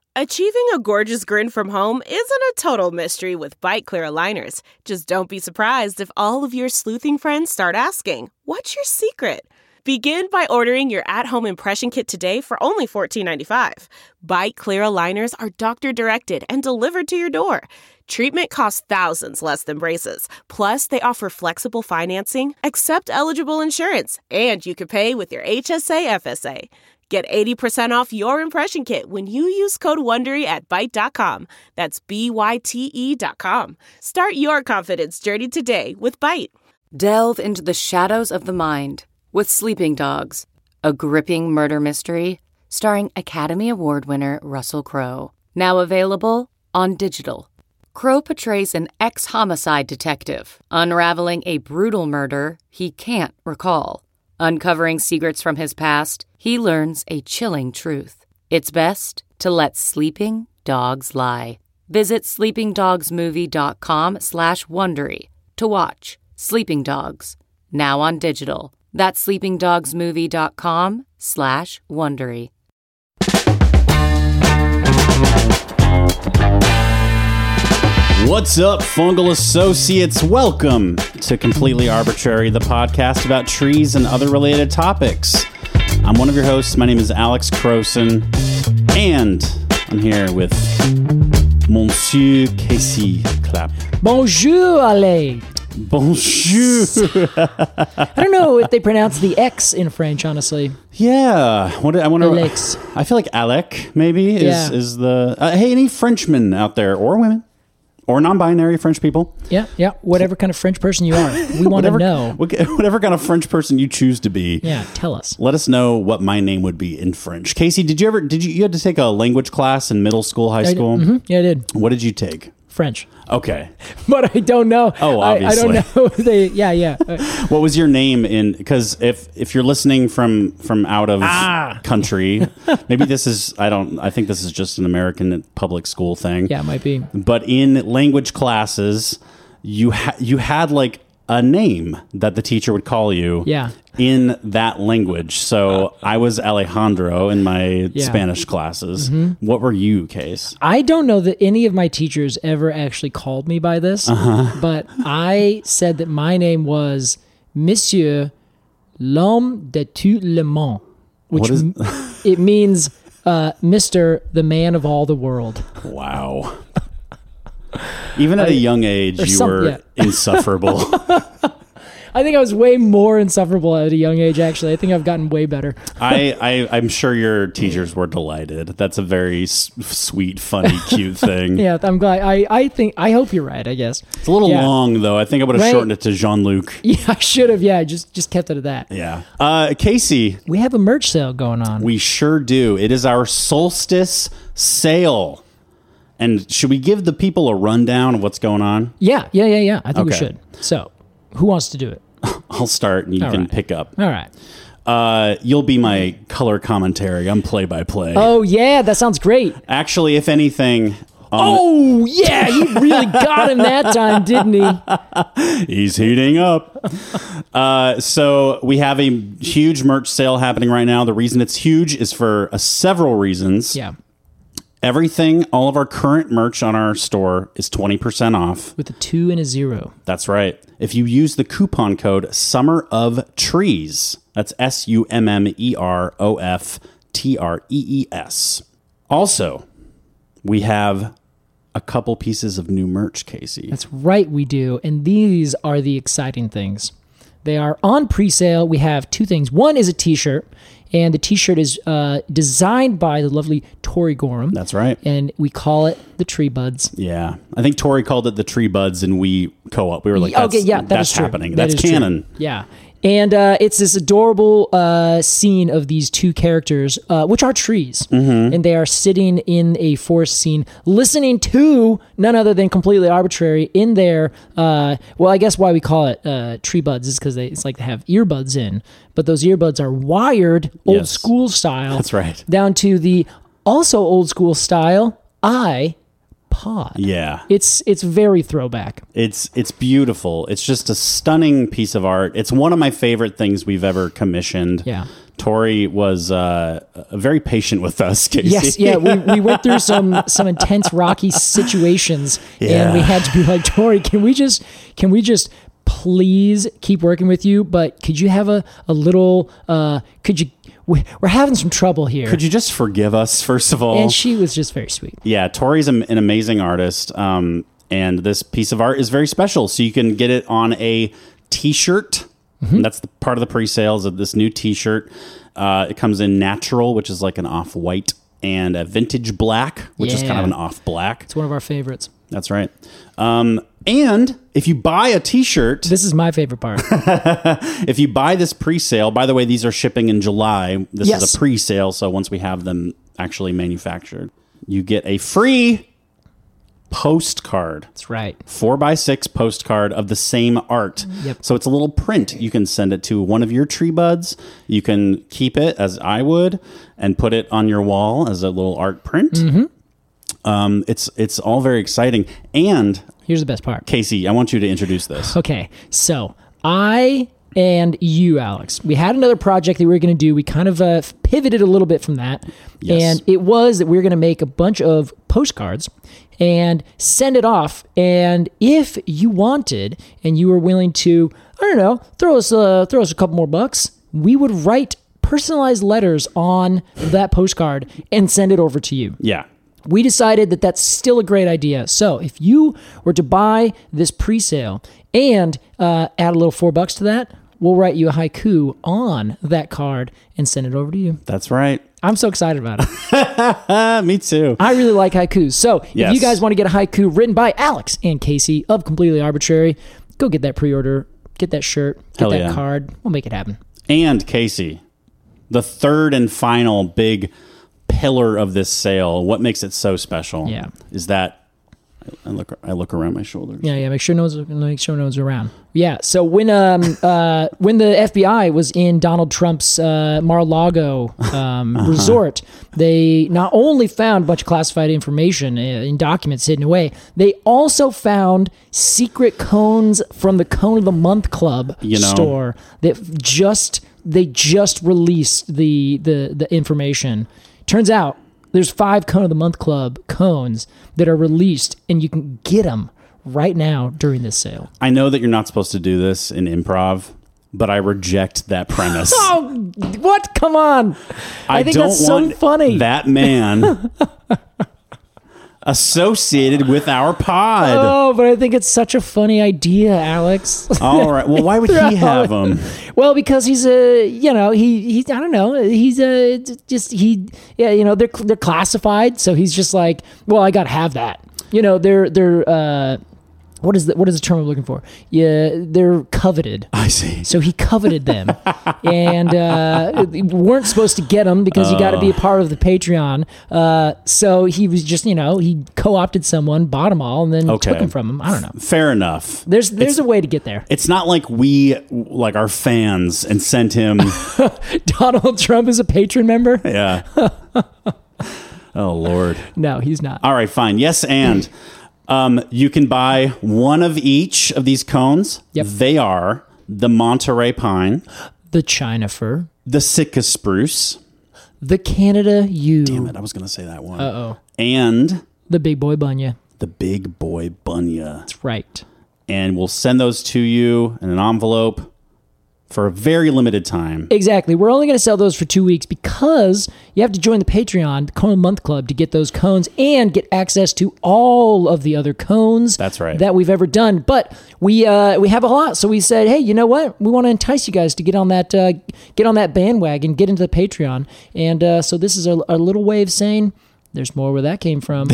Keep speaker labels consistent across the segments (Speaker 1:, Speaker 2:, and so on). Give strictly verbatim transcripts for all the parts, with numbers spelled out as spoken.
Speaker 1: Achieving a gorgeous grin from home isn't a total mystery with Byte Clear aligners. Just don't be surprised if all of your sleuthing friends start asking, "What's your secret?" Begin by ordering your at-home impression kit today for only fourteen ninety-five. Byte Clear aligners are doctor-directed and delivered to your door. Treatment costs thousands less than braces. Plus, they offer flexible financing, accept eligible insurance, and you can pay with your H S A F S A. Get eighty percent off your impression kit when you use code WONDERY at byte dot com. That's B Y T E dot com. Start your confidence journey today with Byte.
Speaker 2: Delve into the shadows of the mind with Sleeping Dogs, a gripping murder mystery starring Academy Award winner Russell Crowe. Now available on digital. Crowe portrays an ex-homicide detective unraveling a brutal murder he can't recall. Uncovering secrets from his past, he learns a chilling truth. It's best to let sleeping dogs lie. Visit sleepingdogsmovie.com slash Wondery to watch Sleeping Dogs, now on digital. That's sleepingdogsmovie.com slash Wondery.
Speaker 3: What's up, fungal associates? Welcome to Completely Arbitrary, the podcast about trees and other related topics. I'm one of your hosts. My name is Alex Croson, and I'm here with Monsieur Casey Clapp.
Speaker 4: Bonjour, Ale.
Speaker 3: Bonjour.
Speaker 4: I don't know if they pronounce the X in French, honestly.
Speaker 3: Yeah. What I wonder.
Speaker 4: Alex.
Speaker 3: I feel like Alec maybe is
Speaker 4: Yeah.
Speaker 3: is the. Uh, hey, any Frenchmen out there or women? Or non-binary French people.
Speaker 4: Yeah, yeah. Whatever kind of French person you are, we want to
Speaker 3: whatever,
Speaker 4: know.
Speaker 3: Whatever kind of French person you choose to be.
Speaker 4: Yeah, tell us.
Speaker 3: Let us know what my name would be in French. Casey, did you ever, did you, you had to take a language class in middle school, high
Speaker 4: I
Speaker 3: school?
Speaker 4: did. Mm-hmm. Yeah, I did.
Speaker 3: What did you take?
Speaker 4: French.
Speaker 3: Okay.
Speaker 4: But I don't know.
Speaker 3: Oh,
Speaker 4: I,
Speaker 3: obviously.
Speaker 4: I don't know. They, yeah, yeah.
Speaker 3: What was your name in, because if, if you're listening from, from out of
Speaker 4: Ah.
Speaker 3: country, maybe this is, I don't, I think this is just an American public school thing.
Speaker 4: Yeah, it might be.
Speaker 3: But in language classes, you ha- you had like a name that the teacher would call you
Speaker 4: Yeah.
Speaker 3: in that language. So I was Alejandro in my
Speaker 4: Yeah.
Speaker 3: Spanish classes.
Speaker 4: Mm-hmm.
Speaker 3: What were you, Case?
Speaker 4: I don't know that any of my teachers ever actually called me by this,
Speaker 3: Uh-huh.
Speaker 4: but I said that my name was Monsieur l'homme de tout le monde, which
Speaker 3: What is-
Speaker 4: m- it means uh, Mister the man of all the world.
Speaker 3: Wow. Even at a young age,
Speaker 4: or
Speaker 3: you
Speaker 4: some-
Speaker 3: were
Speaker 4: yeah.
Speaker 3: insufferable.
Speaker 4: I think I was way more insufferable at a young age, actually. I think I've gotten way better.
Speaker 3: I, I, I'm sure your teachers were delighted. That's a very s- sweet, funny, cute thing.
Speaker 4: Yeah, I'm glad. I, I think, I hope you're right, I guess.
Speaker 3: It's a little
Speaker 4: Yeah.
Speaker 3: long, though. I think I would have
Speaker 4: Right.
Speaker 3: shortened it to Jean-Luc.
Speaker 4: Yeah, I should have. Yeah, just just kept it at that.
Speaker 3: Yeah. Uh, Casey,
Speaker 4: We have a merch sale going on.
Speaker 3: we sure do. It is our solstice sale. And should we give the people a rundown of what's going on?
Speaker 4: yeah, yeah, yeah, yeah. I think we
Speaker 3: Okay.
Speaker 4: should. So, who wants to do it?
Speaker 3: I'll start and you
Speaker 4: All
Speaker 3: can
Speaker 4: right.
Speaker 3: pick up.
Speaker 4: All right.
Speaker 3: Uh, you'll be my color commentary. I'm play by play.
Speaker 4: Oh, yeah, that sounds great.
Speaker 3: Actually, if anything, um,
Speaker 4: Oh, yeah, he really got him that time, didn't he?
Speaker 3: he's heating up. Uh, so we have a huge merch sale happening right now. The reason it's huge is for uh, several reasons.
Speaker 4: Yeah,
Speaker 3: Everything, all of our current merch on our store is twenty percent off.
Speaker 4: with a two and a zero.
Speaker 3: That's right. If you use the coupon code Summer of Trees, that's S U M M E R O F T R E E S. Also, we have a couple pieces of new merch, Casey.
Speaker 4: That's right, we do. And these are the exciting things. They are on pre-sale. We have two things. One is a t-shirt, and the t-shirt is uh, designed by the lovely Tori Gorham.
Speaker 3: That's right.
Speaker 4: And we call it the Tree Buds.
Speaker 3: Yeah. I think Tori called it the Tree Buds, and we co-op. We were like, that's,
Speaker 4: okay, yeah, that
Speaker 3: that's
Speaker 4: is true.
Speaker 3: happening.
Speaker 4: That
Speaker 3: that's
Speaker 4: is true.
Speaker 3: canon.
Speaker 4: Yeah. And uh, it's this adorable uh, scene of these two characters, uh, which are trees.
Speaker 3: Mm-hmm.
Speaker 4: And they are sitting in a forest scene, listening to none other than Completely Arbitrary in their, uh, well, I guess why we call it uh, Tree Buds is because it's like they have earbuds in. But those earbuds are wired old
Speaker 3: Yes.
Speaker 4: school style.
Speaker 3: That's right.
Speaker 4: Down to the also old school style iPod.
Speaker 3: Yeah.
Speaker 4: It's it's very throwback.
Speaker 3: It's it's beautiful. It's just a stunning piece of art. It's one of my favorite things we've ever commissioned
Speaker 4: Yeah.
Speaker 3: Tori was uh, very patient with us, Casey.
Speaker 4: Yes, yeah, we, we went through some some intense rocky situations,
Speaker 3: Yeah.
Speaker 4: and we had to be like, Tori, can we just can we just please keep working with you? But could you have a a little? Uh, could you? we- We're having some trouble here.
Speaker 3: Could you just forgive us, first of all?
Speaker 4: And she was just very sweet.
Speaker 3: Yeah, Tori's an an amazing artist, um, and this piece of art is very special. So you can get it on a T-shirt. Mm-hmm. That's the part of the pre-sales of this new T-shirt. Uh, it comes in natural, which is like an off-white, and a vintage black, which is kind
Speaker 4: Yeah.
Speaker 3: of an off-black.
Speaker 4: It's one of our favorites.
Speaker 3: That's right. Um, and if you buy a T-shirt,
Speaker 4: This is my favorite part.
Speaker 3: if you buy this pre-sale, by the way, these are shipping in July. This
Speaker 4: Yes.
Speaker 3: is a pre-sale, so once we have them actually manufactured, you get a free postcard.
Speaker 4: That's right.
Speaker 3: Four by six postcard of the same art.
Speaker 4: Yep.
Speaker 3: So it's a little print. You can send it to one of your tree buds. You can keep it, as I would, and put it on your wall as a little art print.
Speaker 4: Mm-hmm.
Speaker 3: Um, it's it's all very exciting. And
Speaker 4: Here's the best part.
Speaker 3: Casey, I want you to introduce this.
Speaker 4: Okay, so I and you, Alex, we had another project that we were going to do. We kind of uh, pivoted a little bit from that.
Speaker 3: Yes.
Speaker 4: And it was that we were going to make a bunch of postcards and send it off. And if you wanted and you were willing to, I don't know, throw us, uh, throw us a couple more bucks, we would write personalized letters on that postcard and send it over to you.
Speaker 3: Yeah.
Speaker 4: We decided that that's still a great idea. So if you were to buy this pre-sale and uh, add a little four bucks to that, we'll write you a haiku on that card and send it over to you.
Speaker 3: That's right.
Speaker 4: I'm so excited about it.
Speaker 3: Ah, me too.
Speaker 4: I really like haikus. So
Speaker 3: Yes.
Speaker 4: if you guys want to get a haiku written by Alex and Casey of Completely Arbitrary, go get that pre-order, get that shirt, get
Speaker 3: Hell
Speaker 4: that
Speaker 3: yeah.
Speaker 4: card. We'll make it happen.
Speaker 3: And Casey, the third and final big pillar of this sale, what makes it so special
Speaker 4: Yeah.
Speaker 3: is that I look I look around my shoulders.
Speaker 4: Yeah, yeah. Make sure no one's make sure no one's around. Yeah. So when um uh when the F B I was in Donald Trump's uh, Mar-a-Lago um,
Speaker 3: Uh-huh.
Speaker 4: resort, they not only found a bunch of classified information uh, in documents hidden away, they also found secret cones from the Cone of the Month Club
Speaker 3: You know.
Speaker 4: store that just they just released the the the information. Turns out there's five Cone of the Month Club cones that are released, and you can get them right now during this sale.
Speaker 3: I know that you're not supposed to do this in improv, but I reject that premise.
Speaker 4: Oh, what? Come on. I, think
Speaker 3: don't
Speaker 4: that's so
Speaker 3: want
Speaker 4: funny.
Speaker 3: that man associated with our pod.
Speaker 4: Oh, but I think it's such a funny idea, Alex.
Speaker 3: All right. Well, why would he have them?
Speaker 4: Well, because he's a, you know, he, he, I don't know, he's a, just, he, yeah, you know, they're, they're classified. So he's just like, well, I got to have that. You know, they're, they're, uh, what is the, what is the term I'm looking for? Yeah, they're coveted.
Speaker 3: I see.
Speaker 4: So he coveted them, and uh, we weren't supposed to get them because you got to be a part of the Patreon. Uh, so he was just, you know, he co-opted someone, bought them all, and then
Speaker 3: Okay.
Speaker 4: took them from him. I don't know.
Speaker 3: Fair enough.
Speaker 4: There's there's
Speaker 3: It's-
Speaker 4: a way to get there.
Speaker 3: It's not like we like our fans and sent him.
Speaker 4: Donald Trump is a patron member?
Speaker 3: Yeah. Oh Lord.
Speaker 4: No, he's not.
Speaker 3: All right, fine. Yes, and um, you can buy one of each of these cones.
Speaker 4: Yep.
Speaker 3: They are the Monterey Pine,
Speaker 4: The China Fir,
Speaker 3: the Sitka Spruce.
Speaker 4: the Canada Yew,
Speaker 3: Damn it, I was going to say that one.
Speaker 4: Uh-oh.
Speaker 3: And
Speaker 4: the Big Boy Bunya.
Speaker 3: the Big Boy Bunya.
Speaker 4: That's right.
Speaker 3: And we'll send those to you in an envelope for a very limited time.
Speaker 4: Exactly. We're only going to sell those for two weeks because you have to join the Patreon, the Cone Month Club, to get those cones and get access to all of the other cones
Speaker 3: That's right.
Speaker 4: that we've ever done. But we uh, we have a lot, so we said, hey, you know what? We want to entice you guys to get on that uh, get on that bandwagon, get into the Patreon, and uh, so this is a, a little way of saying there's more where that came from.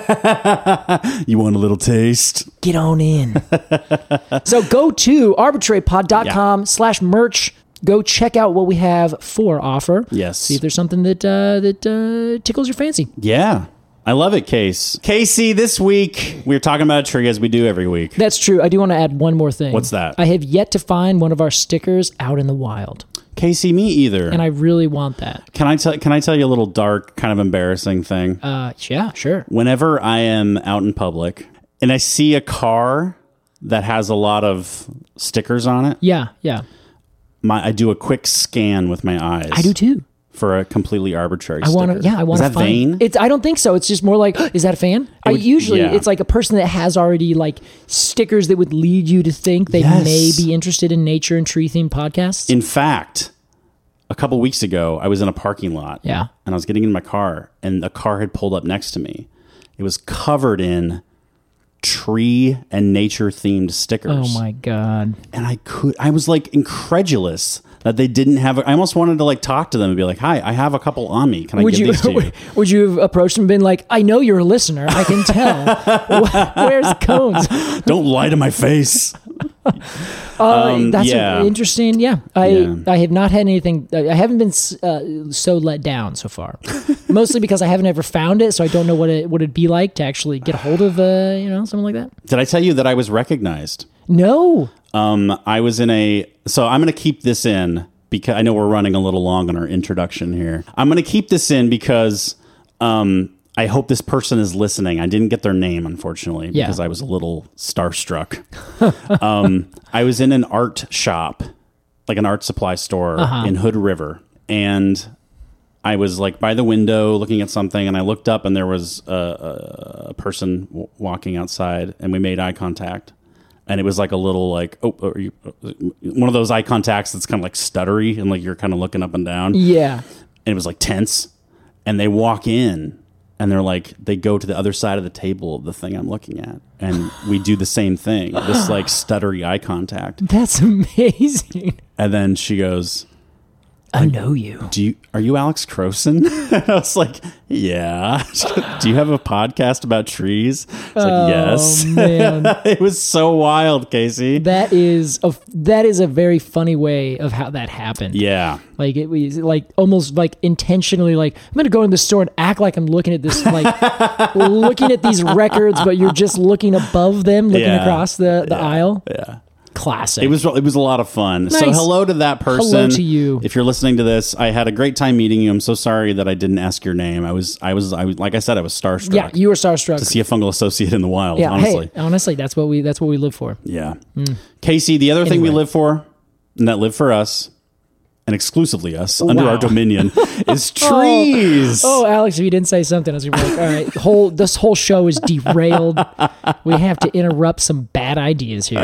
Speaker 3: You want a little taste?
Speaker 4: Get on in. So go to arbitrarypod.com slash merch. Go check out what we have for offer.
Speaker 3: Yes.
Speaker 4: See if there's something that uh, that uh, tickles your fancy.
Speaker 3: Yeah. I love it, Case. Casey, this week we're talking about a tree as we do every week.
Speaker 4: That's true. I do want to add one more thing.
Speaker 3: What's that?
Speaker 4: I have yet to find one of our stickers out in the wild,
Speaker 3: Casey, me either.
Speaker 4: and I really want that.
Speaker 3: Can I tell can I tell you a little dark, kind of embarrassing thing?
Speaker 4: Uh, yeah, sure.
Speaker 3: Whenever I am out in public and I see a car that has a lot of stickers on it,
Speaker 4: Yeah, yeah.
Speaker 3: my I do a quick scan with my eyes.
Speaker 4: I do too.
Speaker 3: For a completely arbitrary
Speaker 4: I want
Speaker 3: sticker.
Speaker 4: to, yeah, I want to
Speaker 3: Is that
Speaker 4: find.
Speaker 3: vain?
Speaker 4: It's. I don't think so. It's just more like, is that a fan? I
Speaker 3: would-
Speaker 4: usually,
Speaker 3: yeah.
Speaker 4: it's like a person that has already like stickers that would lead you to think they
Speaker 3: Yes.
Speaker 4: may be interested in nature and tree themed podcasts.
Speaker 3: In fact, a couple weeks ago, I was in a parking lot.
Speaker 4: Yeah.
Speaker 3: And I was getting in my car, and a car had pulled up next to me. It was covered in tree and nature themed stickers.
Speaker 4: Oh my god!
Speaker 3: And I could, I was like incredulous that they didn't have. I almost wanted to like talk to them and be like, "Hi, I have a couple on me. Can I
Speaker 4: Would
Speaker 3: give
Speaker 4: you
Speaker 3: these to you?"
Speaker 4: would you have approached them and been like, "I know you're a listener. I can tell. Where's the cones?"
Speaker 3: Don't lie to my face.
Speaker 4: Uh,
Speaker 3: Um,
Speaker 4: that's
Speaker 3: yeah.
Speaker 4: a- interesting. Yeah, I
Speaker 3: Yeah.
Speaker 4: I have not had anything. I haven't been uh, so let down so far. Mostly because I haven't ever found it, so I don't know what it what it'd be like to actually get a hold of uh, you know something like that.
Speaker 3: Did I tell you that I was recognized?
Speaker 4: No.
Speaker 3: Um, I was in a. So I'm going to keep this in because I know we're running a little long on our introduction here. I'm going to keep this in because um, I hope this person is listening. I didn't get their name, unfortunately,
Speaker 4: Yeah.
Speaker 3: because I was a little starstruck. um, I was in an art shop, like an art supply store
Speaker 4: Uh-huh.
Speaker 3: in Hood River, and I was like by the window looking at something, and I looked up, and there was a, a, a person w- walking outside, and we made eye contact. And it was like a little like, oh, are you, one of those eye contacts that's kind of like stuttery, and like you're kind of looking up and down.
Speaker 4: Yeah.
Speaker 3: And it was like tense. And they walk in, and they're like, they go to the other side of the table of the thing I'm looking at, and we do the same thing, this like stuttery eye contact.
Speaker 4: That's amazing.
Speaker 3: And then she goes,
Speaker 4: I know you.
Speaker 3: do you are you Alex Croson? I was like, yeah. Do you have a podcast about trees? I was
Speaker 4: Oh,
Speaker 3: like, yes.
Speaker 4: man.
Speaker 3: It was so wild, Casey.
Speaker 4: That is a that is a very funny way of how that happened.
Speaker 3: Yeah.
Speaker 4: Like it was like almost like intentionally like I'm gonna go in the store and act like I'm looking at this like looking at these records, but you're just looking above them, looking
Speaker 3: Yeah.
Speaker 4: across the, the
Speaker 3: Yeah.
Speaker 4: aisle.
Speaker 3: Yeah.
Speaker 4: Classic.
Speaker 3: It was it was a lot of fun. So
Speaker 4: Nice.
Speaker 3: hello to that person.
Speaker 4: Hello to you.
Speaker 3: If you're listening to this, I had a great time meeting you. I'm so sorry that I didn't ask your name. I was I was I was like I said I was starstruck.
Speaker 4: Yeah, you were starstruck.
Speaker 3: to see a fungal associate in the wild.
Speaker 4: Yeah,
Speaker 3: honestly.
Speaker 4: hey, honestly, that's what we that's what we live for.
Speaker 3: Yeah. Casey, the other thing we
Speaker 4: Anyway.
Speaker 3: live for, and that live for us, and exclusively us under
Speaker 4: Wow.
Speaker 3: our dominion, is trees.
Speaker 4: Oh, Alex, if you didn't say something, I was gonna be like, all right, whole this whole show is derailed. We have to interrupt some bad ideas here.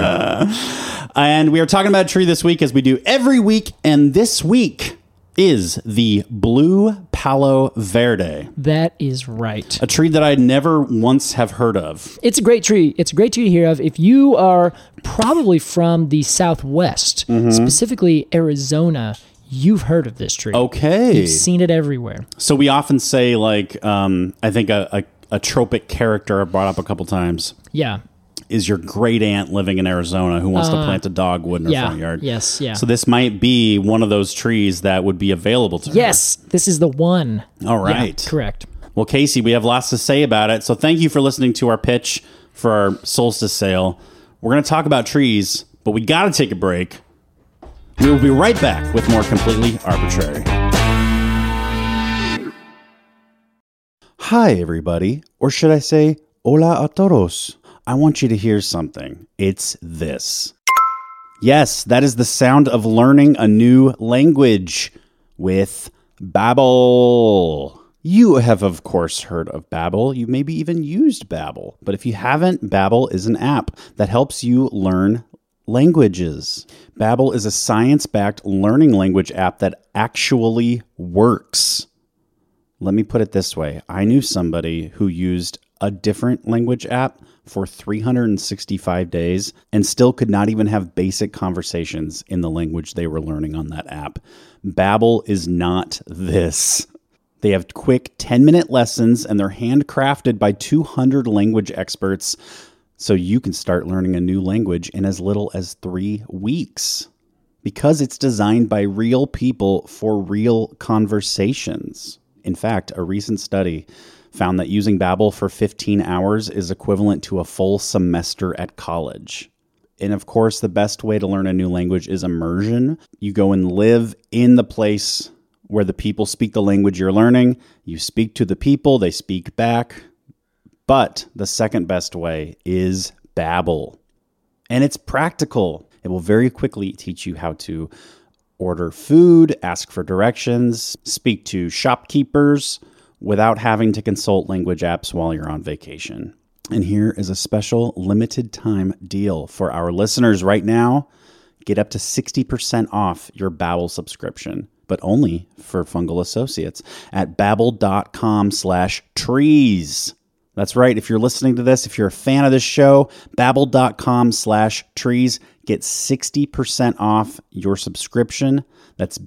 Speaker 3: And we are talking about a tree this week as we do every week. And this week is the blue Palo Verde,
Speaker 4: That is right.
Speaker 3: a tree that I never once have heard of.
Speaker 4: It's a great tree. It's a great tree to hear of. If you are probably from the Southwest,
Speaker 3: Mm-hmm.
Speaker 4: specifically Arizona, you've heard of this tree.
Speaker 3: Okay.
Speaker 4: You've seen it everywhere.
Speaker 3: So we often say, like, um, I think a, a, a tropic character I've brought up a couple times
Speaker 4: Yeah.
Speaker 3: is your great aunt living in Arizona who wants to plant a dogwood in her
Speaker 4: Uh, Yeah.
Speaker 3: front yard.
Speaker 4: Yes. Yeah.
Speaker 3: So this might be one of those trees that would be available to her.
Speaker 4: yes, this is the one.
Speaker 3: All right.
Speaker 4: Yeah, correct.
Speaker 3: Well, Casey, we have lots to say about it. So thank you for listening to our pitch for our solstice sale. We're going to talk about trees, but we got to take a break. We will be right back with more Completely Arbitrary. Hi, everybody. Or should I say, hola a todos. I want you to hear something. It's this. Yes, that is the sound of learning a new language with Babbel. You have, of course, heard of Babbel. You maybe even used Babbel. But if you haven't, Babbel is an app that helps you learn languages. Babbel is a science-backed learning language app that actually works. Let me put it this way. I knew somebody who used a different language app for three hundred sixty-five days and still could not even have basic conversations in the language they were learning on that app. Babbel is not this. They have quick ten-minute lessons, and they're handcrafted by two hundred language experts, so you can start learning a new language in as little as three weeks. Because it's designed by real people for real conversations. In fact, a recent study found that using Babbel for fifteen hours is equivalent to a full semester at college. And of course, the best way to learn a new language is immersion. You go and live in the place where the people speak the language you're learning. You speak to the people, they speak back. But the second best way is Babbel. And it's practical. It will very quickly teach you how to order food, ask for directions, speak to shopkeepers without having to consult language apps while you're on vacation. And here is a special limited time deal for our listeners right now. Get up to sixty percent off your Babbel subscription, but only for Fungal Associates at babbel.com slash trees. That's right. If you're listening to this, if you're a fan of this show, babbel.com slash trees. Get sixty percent off your subscription. That's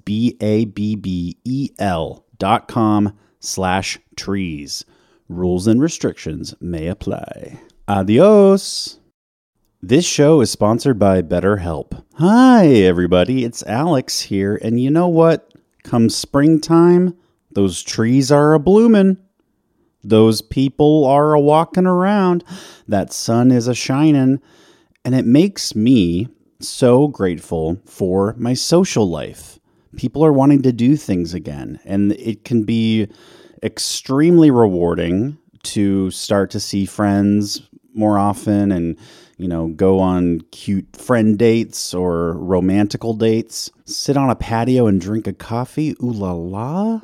Speaker 3: B-A-B-B-E-L dot com slash trees. Rules and restrictions may apply. Adios. This show is sponsored by BetterHelp. Hi, everybody. It's Alex here. And you know what? Come springtime, those trees are a-bloomin'. Those people are a-walking around. That sun is a-shining. And it makes me so grateful for my social life. People are wanting to do things again. And it can be extremely rewarding to start to see friends more often and, you know, go on cute friend dates or romantical dates. Sit on a patio and drink a coffee. Ooh la la.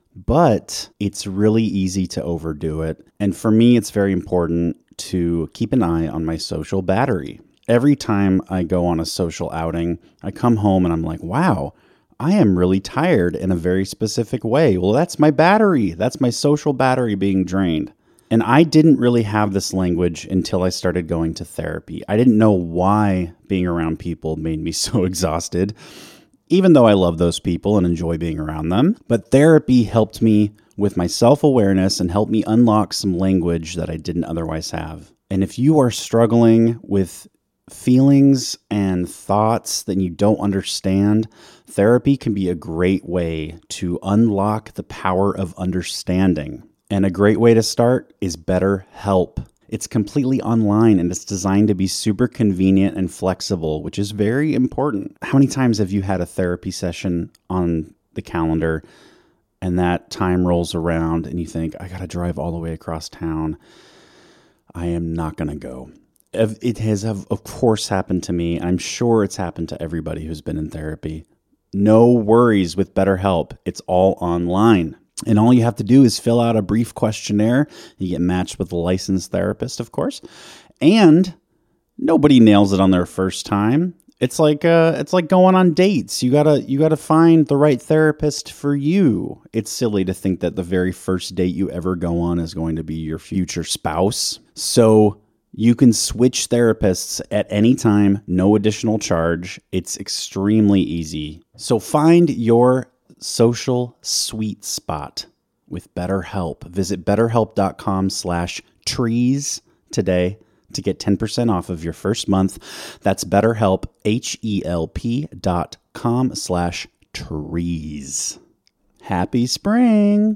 Speaker 3: But it's really easy to overdo it. And for me, it's very important to keep an eye on my social battery. Every time I go on a social outing, I come home and I'm like, wow, I am really tired in a very specific way. Well, that's my battery. That's my social battery being drained. And I didn't really have this language until I started going to therapy. I didn't know why being around people made me so exhausted, even though I love those people and enjoy being around them. But therapy helped me with my self-awareness and helped me unlock some language that I didn't otherwise have. And if you are struggling with feelings and thoughts that you don't understand, therapy can be a great way to unlock the power of understanding. And a great way to start is BetterHelp. It's completely online and it's designed to be super convenient and flexible, which is very important. How many times have you had a therapy session on the calendar and that time rolls around and you think, I got to drive all the way across town. I am not going to go. It has, of course, happened to me. I'm sure it's happened to everybody who's been in therapy. No worries with BetterHelp. It's all online. And all you have to do is fill out a brief questionnaire. You get matched with a licensed therapist, of course. And nobody nails it on their first time. It's like uh, it's like going on dates. You gotta you gotta find the right therapist for you. It's silly to think that the very first date you ever go on is going to be your future spouse. So you can switch therapists at any time, no additional charge. It's extremely easy. So find your social sweet spot with BetterHelp. Visit betterhelp.com slash trees today to get ten percent off of your first month. That's BetterHelp, H-E-L-P dot com slash trees. Happy spring.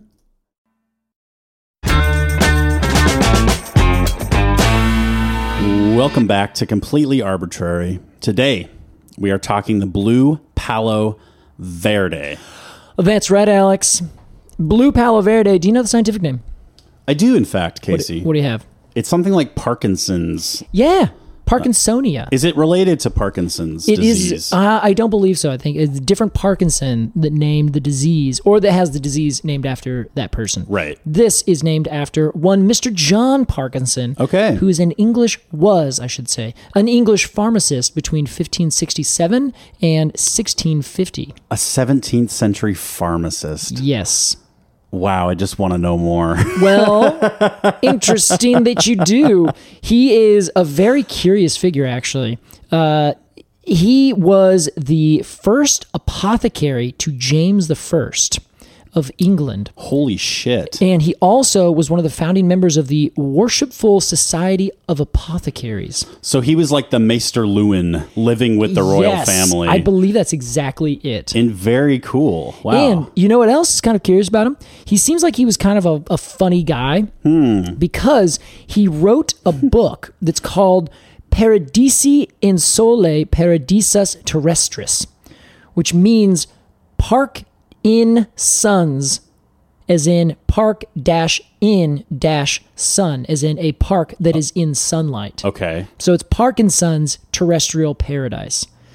Speaker 3: Welcome back to Completely Arbitrary. Today, we are talking the Blue Palo Verde.
Speaker 4: That's right, Alex. Blue Palo Verde. Do you know the scientific name?
Speaker 3: I do, in fact, Casey.
Speaker 4: What, what do you have?
Speaker 3: It's something like Parkinson's.
Speaker 4: Yeah, Parkinsonia. Uh,
Speaker 3: is it related to Parkinson's
Speaker 4: it
Speaker 3: disease?
Speaker 4: It is. Uh, I don't believe so. I think it's a different Parkinson that named the disease, or that has the disease named after that person.
Speaker 3: Right.
Speaker 4: This is named after one Mister John Parkinson.
Speaker 3: Okay.
Speaker 4: Who is an English, was, I should say, an English pharmacist between fifteen sixty-seven and sixteen fifty.
Speaker 3: A seventeenth century pharmacist.
Speaker 4: Yes.
Speaker 3: Wow, I just want to know more.
Speaker 4: Well, interesting that you do. He is a very curious figure, actually. Uh, he was the first apothecary to James the First of England.
Speaker 3: Holy shit.
Speaker 4: And he also was one of the founding members of the Worshipful Society of Apothecaries.
Speaker 3: So he was like the Maester Lewin living with the royal
Speaker 4: yes,
Speaker 3: family.
Speaker 4: I believe that's exactly it.
Speaker 3: And very cool. Wow.
Speaker 4: And you know what else is kind of curious about him? He seems like he was kind of a, a funny guy
Speaker 3: hmm.
Speaker 4: because he wrote a book that's called Paradisi in Sole Paradisas Terrestris, which means park in suns, as in park dash in dash sun, as in a park that is in sunlight.
Speaker 3: Okay.
Speaker 4: So it's Parkinson's terrestrial paradise.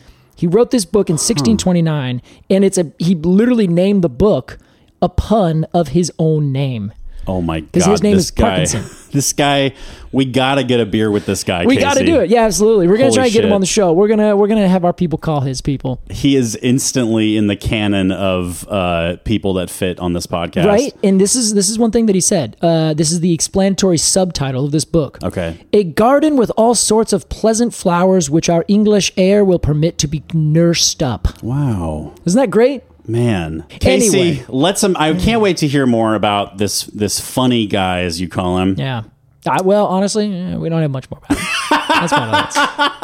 Speaker 4: He wrote this book in sixteen twenty-nine, and it's a he literally named the book a pun of his own name.
Speaker 3: Oh my God!
Speaker 4: Because his name
Speaker 3: this
Speaker 4: is
Speaker 3: guy,
Speaker 4: Parkinson.
Speaker 3: This guy, we gotta get a beer with this guy.
Speaker 4: We
Speaker 3: Casey.
Speaker 4: got to do it. Yeah, absolutely. We're gonna
Speaker 3: Holy
Speaker 4: try and get him
Speaker 3: shit.
Speaker 4: on the show. We're gonna we're gonna have our people call his people.
Speaker 3: He is instantly in the canon of uh, people that fit on this podcast,
Speaker 4: Right, and this is this is one thing that he said. Uh, this is the explanatory subtitle of this book.
Speaker 3: Okay.
Speaker 4: A garden with all sorts of pleasant flowers, which our English air will permit to be nursed up.
Speaker 3: Wow.
Speaker 4: Isn't that great?
Speaker 3: Man, Casey,
Speaker 4: Anyway.
Speaker 3: let's. Um, I can't wait to hear more about this this funny guy, as you call him.
Speaker 4: Yeah. I, well, honestly, eh, we don't have much more about it. That's my notes.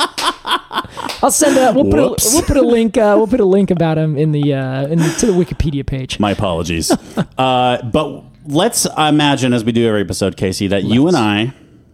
Speaker 4: I'll send that. We'll put a,
Speaker 3: Whoops.
Speaker 4: we'll put a link. Uh, we'll put a link about him in the uh, in the, to the Wikipedia page.
Speaker 3: My apologies. uh, but let's imagine, as we do every episode, Casey, that you and I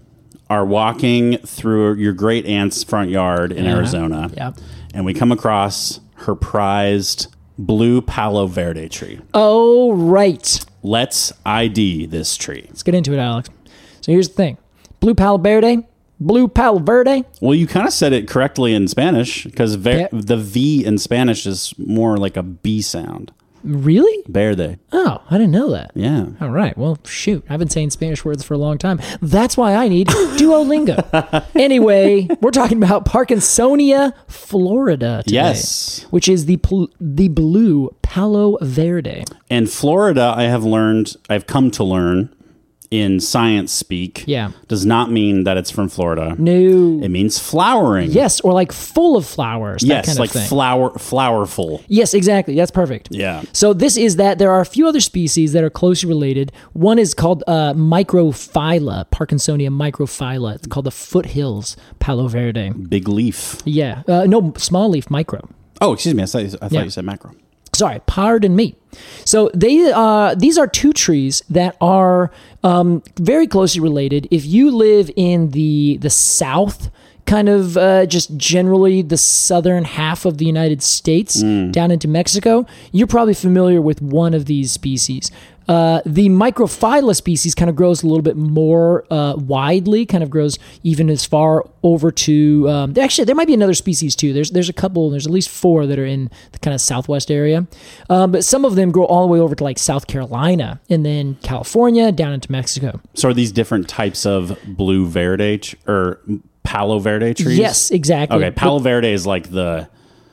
Speaker 3: are walking through your great aunt's front yard in
Speaker 4: Yeah.
Speaker 3: Arizona,
Speaker 4: Yeah.
Speaker 3: and we come across her prized blue Palo Verde tree.
Speaker 4: Oh, right.
Speaker 3: Let's I D this tree.
Speaker 4: Let's get into it, Alex. So here's the thing: Blue Palo Verde, Blue Palo Verde.
Speaker 3: Well, you kind of said it correctly in Spanish because ver-
Speaker 4: Yeah.
Speaker 3: the V in Spanish is more like a B sound.
Speaker 4: Really?
Speaker 3: Verde.
Speaker 4: Oh, I didn't know that.
Speaker 3: Yeah.
Speaker 4: All right. Well, shoot. I've been saying Spanish words for a long time. That's why I need Duolingo. Anyway, we're talking about Parkinsonia, Florida today.
Speaker 3: Yes.
Speaker 4: Which is the pl- the blue Palo Verde.
Speaker 3: And Florida, I have learned, I've come to learn in science speak,
Speaker 4: Yeah.
Speaker 3: does not mean that it's from Florida.
Speaker 4: No.
Speaker 3: It means flowering.
Speaker 4: Yes, or like full of flowers. That
Speaker 3: Yes,
Speaker 4: kind of
Speaker 3: like
Speaker 4: thing.
Speaker 3: flower, flowerful.
Speaker 4: Yes, exactly. That's perfect.
Speaker 3: Yeah.
Speaker 4: So this is that there are a few other species that are closely related. One is called uh, Microphylla, Parkinsonia microphylla. It's called the foothills Palo Verde.
Speaker 3: Big leaf.
Speaker 4: Yeah. Uh, no, small leaf, micro.
Speaker 3: Oh, excuse me. I thought, I thought
Speaker 4: Yeah.
Speaker 3: you said macro.
Speaker 4: Sorry, pardon me. So they uh, these are two trees that are um, very closely related. If you live in the the south, kind of uh, just generally the southern half of the United States, down into Mexico, you're probably familiar with one of these species. Uh, the Microphylla species kind of grows a little bit more uh, widely, kind of grows even as far over to, um, actually, there might be another species too. There's there's a couple, there's at least four that are in the kind of southwest area. Um, but some of them grow all the way over to like South Carolina and then California down into Mexico.
Speaker 3: So are these different types of blue verde tr- or Palo Verde trees?
Speaker 4: Yes, exactly.
Speaker 3: Okay, Palo Verde is like the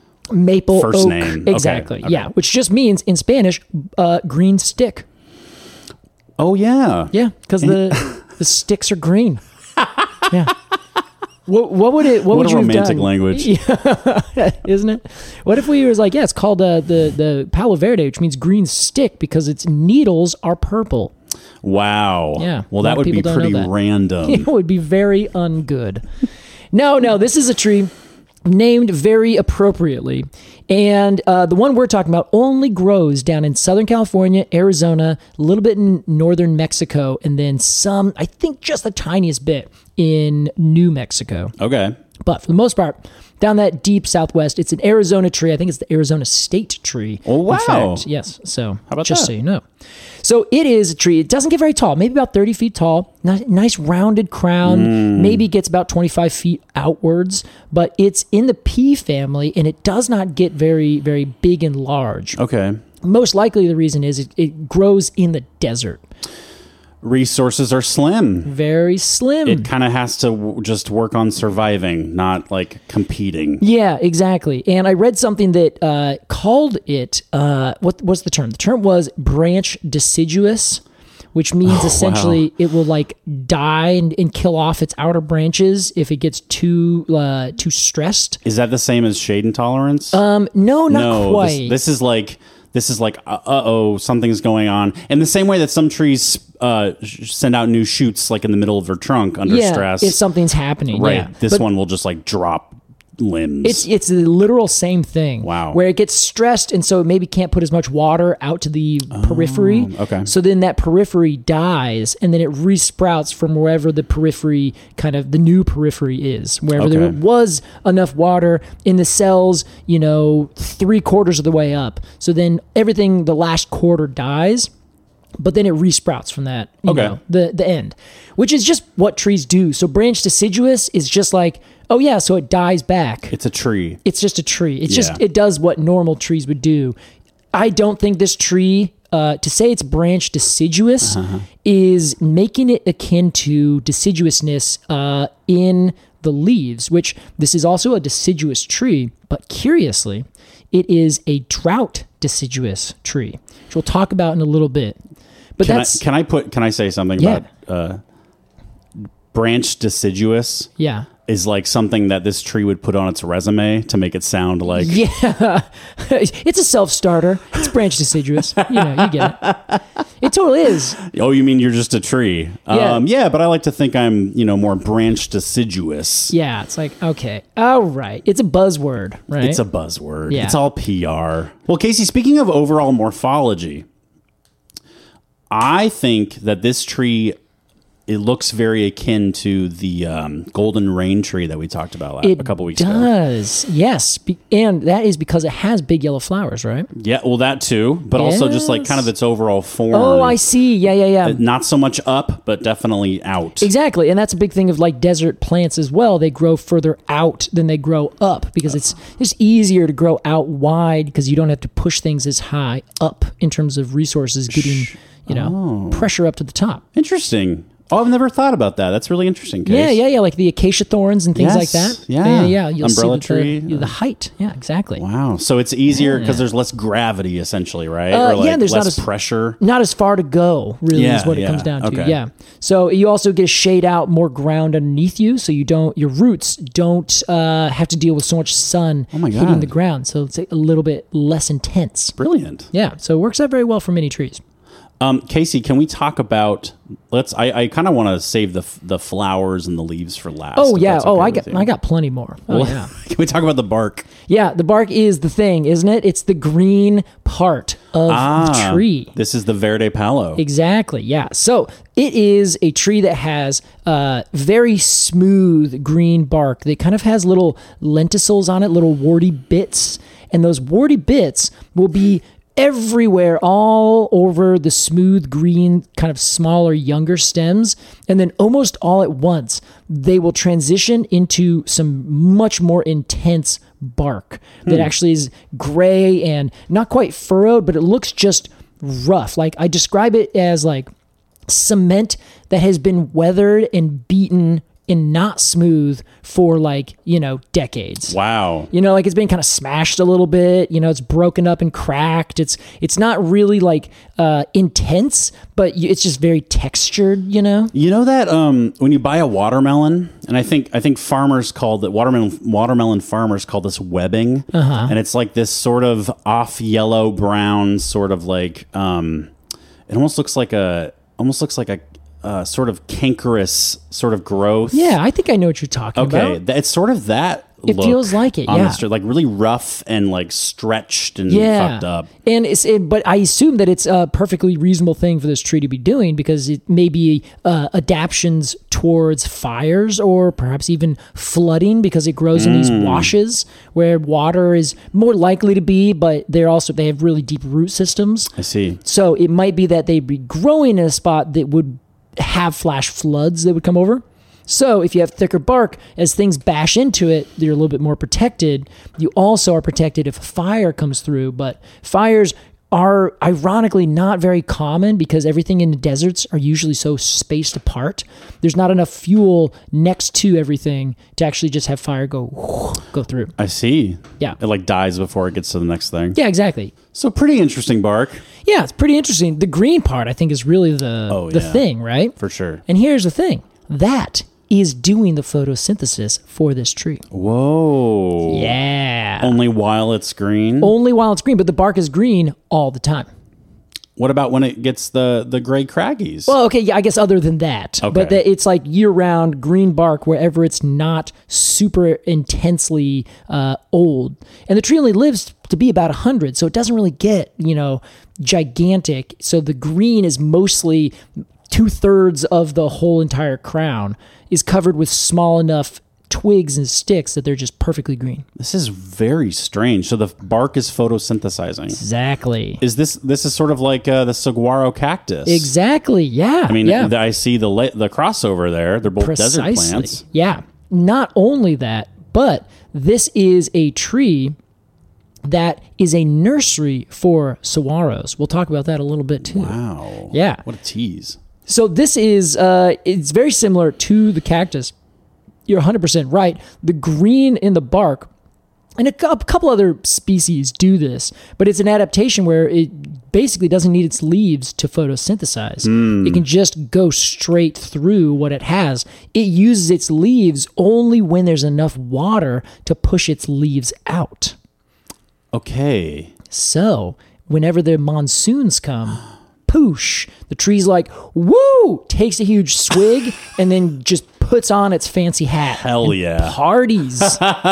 Speaker 4: Maple
Speaker 3: first
Speaker 4: oak.
Speaker 3: name. Okay,
Speaker 4: Exactly.
Speaker 3: okay.
Speaker 4: Yeah, which just means in Spanish, uh, green stick.
Speaker 3: Oh yeah.
Speaker 4: Yeah, because the the sticks are green. Yeah. What, what would it? What,
Speaker 3: What
Speaker 4: would
Speaker 3: a
Speaker 4: you have
Speaker 3: romantic
Speaker 4: done?
Speaker 3: language.
Speaker 4: Yeah, isn't it? What if we was like, yeah, it's called uh, the the Palo Verde, which means green stick because its needles are purple.
Speaker 3: Wow.
Speaker 4: Yeah,
Speaker 3: Well,
Speaker 4: a lot
Speaker 3: that
Speaker 4: of
Speaker 3: would be
Speaker 4: people don't know
Speaker 3: pretty
Speaker 4: that.
Speaker 3: random.
Speaker 4: It would be very ungood. No, no, this is a tree named very appropriately. And uh, the one we're talking about only grows down in Southern California, Arizona, a little bit in northern Mexico, and then some, I think just the tiniest bit in New Mexico.
Speaker 3: Okay.
Speaker 4: But for the most part, down that deep southwest, it's an Arizona tree. I think it's the Arizona state tree.
Speaker 3: Oh, wow.
Speaker 4: In fact, yes. So,
Speaker 3: How about
Speaker 4: just
Speaker 3: that?
Speaker 4: so you know. So it is a tree. It doesn't get very tall, maybe about thirty feet tall. Nice, nice rounded crown.
Speaker 3: Mm.
Speaker 4: Maybe gets about twenty-five feet outwards. But it's in the pea family, and it does not get very, very big and large.
Speaker 3: Okay.
Speaker 4: Most likely the reason is it, it grows in the desert.
Speaker 3: Resources are slim.
Speaker 4: Very slim.
Speaker 3: It kind of has to w- just work on surviving, not like competing.
Speaker 4: Yeah, exactly. And I read something that uh, called it, uh, what was the term? The term was branch deciduous, which means
Speaker 3: Oh,
Speaker 4: essentially it will like die and, and kill off its outer branches if it gets too uh, too stressed.
Speaker 3: Is that the same as shade intolerance?
Speaker 4: Um, no, not
Speaker 3: no,
Speaker 4: quite.
Speaker 3: This, this is like this is like uh oh, something's going on. In the same way that some trees uh, sh- send out new shoots, like in the middle of their trunk under
Speaker 4: yeah,
Speaker 3: stress.
Speaker 4: if something's happening.
Speaker 3: right.
Speaker 4: Yeah.
Speaker 3: This
Speaker 4: But
Speaker 3: one will just like drop limbs.
Speaker 4: It's it's the literal same thing.
Speaker 3: Wow.
Speaker 4: Where it gets stressed and so it maybe can't put as much water out to the periphery.
Speaker 3: okay.
Speaker 4: So then that periphery dies and then it resprouts from wherever the periphery kind of the new periphery is. Wherever there
Speaker 3: Okay.
Speaker 4: was enough water in the cells, you know, three quarters of the way up. So then everything the last quarter dies. but then it resprouts from that, you
Speaker 3: Okay.
Speaker 4: know, the, the end, which is just what trees do. So branch deciduous is just like, oh yeah, so it dies back.
Speaker 3: It's a tree.
Speaker 4: It's just a tree. It's
Speaker 3: Yeah.
Speaker 4: just, it does what normal trees would do. I don't think this tree, uh, to say it's branch deciduous
Speaker 3: Uh-huh.
Speaker 4: is making it akin to deciduousness uh, in the leaves, which this is also a deciduous tree, but curiously, it is a drought deciduous tree, which we'll talk about in a little bit. But
Speaker 3: Can I,
Speaker 4: that's,
Speaker 3: can I put? Can I say something
Speaker 4: Yeah.
Speaker 3: about uh, branch deciduous?
Speaker 4: yeah.
Speaker 3: Is like something that this tree would put on its resume to make it sound like.
Speaker 4: Yeah, it's a self-starter. It's branch deciduous. You know, you get it. It totally is.
Speaker 3: Oh, you mean you're just a tree?
Speaker 4: Yeah.
Speaker 3: Um, yeah, but I like to think I'm, you know, more branch deciduous.
Speaker 4: Yeah, it's like, okay, all right. It's a buzzword, right?
Speaker 3: It's a buzzword.
Speaker 4: Yeah.
Speaker 3: It's all P R. Well, Casey, speaking of overall morphology, I think that this tree, it looks very akin to the um, golden rain tree that we talked about last,
Speaker 4: It
Speaker 3: a couple weeks ago.
Speaker 4: does, yes. Be- and that is because it has big yellow flowers, right?
Speaker 3: Yeah, well, that too, but also just like
Speaker 4: Yes.
Speaker 3: kind of its overall form.
Speaker 4: Oh, I see. Yeah, yeah, yeah.
Speaker 3: Not so much up, but definitely out.
Speaker 4: Exactly. And that's a big thing of like desert plants as well. They grow further out than they grow up because it's just easier to grow out wide because you don't have to push things as high up in terms of resources getting, you know, pressure up to the top.
Speaker 3: Interesting. Oh, I've never thought about that. That's really interesting, Case.
Speaker 4: Yeah, yeah, yeah. Like the acacia thorns and things like
Speaker 3: Yes,
Speaker 4: that.
Speaker 3: yeah.
Speaker 4: yeah, yeah. You'll
Speaker 3: Umbrella
Speaker 4: see that the-
Speaker 3: tree.
Speaker 4: The, height. Yeah, exactly.
Speaker 3: Wow. So it's easier because there's less gravity, essentially, right?
Speaker 4: Uh,
Speaker 3: or like
Speaker 4: yeah, there's not
Speaker 3: less
Speaker 4: as-
Speaker 3: pressure.
Speaker 4: Not as far to go, really,
Speaker 3: Yeah,
Speaker 4: is what it
Speaker 3: yeah,
Speaker 4: comes down to.
Speaker 3: okay.
Speaker 4: Yeah. So you also get to shade out more ground underneath you, so you don't your roots don't uh, have to deal with so much sun
Speaker 3: Oh my
Speaker 4: hitting
Speaker 3: God.
Speaker 4: the ground. So it's a little bit less intense.
Speaker 3: Brilliant.
Speaker 4: Yeah. So it works out very well for many trees.
Speaker 3: Um, Casey, can we talk about? Let's. I, I kind of want to save the f- the flowers and the leaves for last.
Speaker 4: Oh
Speaker 3: if
Speaker 4: yeah.
Speaker 3: that's
Speaker 4: Oh,
Speaker 3: okay
Speaker 4: I
Speaker 3: with
Speaker 4: got
Speaker 3: you.
Speaker 4: I got plenty more. Oh
Speaker 3: Well,
Speaker 4: yeah.
Speaker 3: Can we talk about the bark?
Speaker 4: Yeah. The bark is the thing, isn't it? It's the green part of the tree.
Speaker 3: This is the Verde Palo.
Speaker 4: Exactly. Yeah. So it is a tree that has uh, very smooth green bark that kind of has little lenticels on it, little warty bits. And those warty bits will be everywhere, all over the smooth green, kind of smaller, younger stems. And then almost all at once, they will transition into some much more intense bark that actually is gray and not quite furrowed, but it looks just rough. Like I describe it as like cement that has been weathered and beaten and not smooth for like, you know, decades.
Speaker 3: Wow.
Speaker 4: You know, like it's been kind of smashed a little bit, you know, it's broken up and cracked. It's it's not really like uh intense, but you, it's just very textured, you know?
Speaker 3: You know that um, when you buy a watermelon, and I think I think farmers call that watermelon watermelon farmers call this webbing,
Speaker 4: Uh-huh.
Speaker 3: and it's like this sort of off yellow brown sort of like um, it almost looks like a almost looks like a uh, sort of cankerous sort of growth.
Speaker 4: Yeah, I think I know what you're talking
Speaker 3: Okay,
Speaker 4: about.
Speaker 3: th- it's sort of that.
Speaker 4: It
Speaker 3: look
Speaker 4: feels like it,
Speaker 3: on
Speaker 4: yeah.
Speaker 3: the street, like really rough and like stretched and
Speaker 4: Yeah,
Speaker 3: fucked up.
Speaker 4: and it's it, but I assume that it's a perfectly reasonable thing for this tree to be doing because it may be uh, adaptations towards fires or perhaps even flooding because it grows in these
Speaker 3: Mm.
Speaker 4: washes where water is more likely to be, but they're also they have really deep root systems.
Speaker 3: I see.
Speaker 4: So it might be that they'd be growing in a spot that would have flash floods that would come over. So if you have thicker bark, as things bash into it, you're a little bit more protected. You also are protected if a fire comes through, but fires are ironically not very common because everything in the deserts are usually so spaced apart. There's not enough fuel next to everything to actually just have fire go go through.
Speaker 3: I see.
Speaker 4: Yeah.
Speaker 3: It like dies before it gets to the next thing.
Speaker 4: Yeah, exactly.
Speaker 3: So pretty interesting bark
Speaker 4: Yeah, it's pretty interesting. The green part, I think, is really the
Speaker 3: Oh,
Speaker 4: the
Speaker 3: yeah.
Speaker 4: thing, right?
Speaker 3: for sure.
Speaker 4: And here's the thing. That is doing the photosynthesis for this tree.
Speaker 3: Whoa.
Speaker 4: Yeah.
Speaker 3: Only while it's green.
Speaker 4: Only while it's green, but the bark is green all the time.
Speaker 3: What about when it gets the the gray craggies?
Speaker 4: Well, okay, yeah, I guess other than that.
Speaker 3: Okay.
Speaker 4: But the, it's like year-round green bark wherever it's not super intensely uh, old. And the tree only lives to be about one hundred, so it doesn't really get, you know, gigantic. So the green is mostly two-thirds of the whole entire crown is covered with small enough twigs and sticks that they're just perfectly green.
Speaker 3: This is very strange. So the bark is photosynthesizing.
Speaker 4: Exactly.
Speaker 3: Is this this is sort of like uh, the saguaro cactus?
Speaker 4: Exactly. Yeah.
Speaker 3: I mean,
Speaker 4: yeah.
Speaker 3: I see the la- the crossover there. They're both
Speaker 4: Precisely.
Speaker 3: desert plants.
Speaker 4: Yeah. Not only that, but this is a tree that is a nursery for saguaros. We'll talk about that a little bit too.
Speaker 3: Wow.
Speaker 4: Yeah.
Speaker 3: What a tease.
Speaker 4: So this is, uh, it's very similar to the cactus. You're one hundred percent right. The green in the bark, and a, a couple other species do this, but it's an adaptation where it basically doesn't need its leaves to photosynthesize. Mm. It can just go straight through what it has. It uses its leaves only when there's enough water to push its leaves out.
Speaker 3: Okay.
Speaker 4: So, whenever the monsoons come, poosh, the tree's like, woo, takes a huge swig and then just puts on its fancy hat.
Speaker 3: Hell yeah.
Speaker 4: Parties.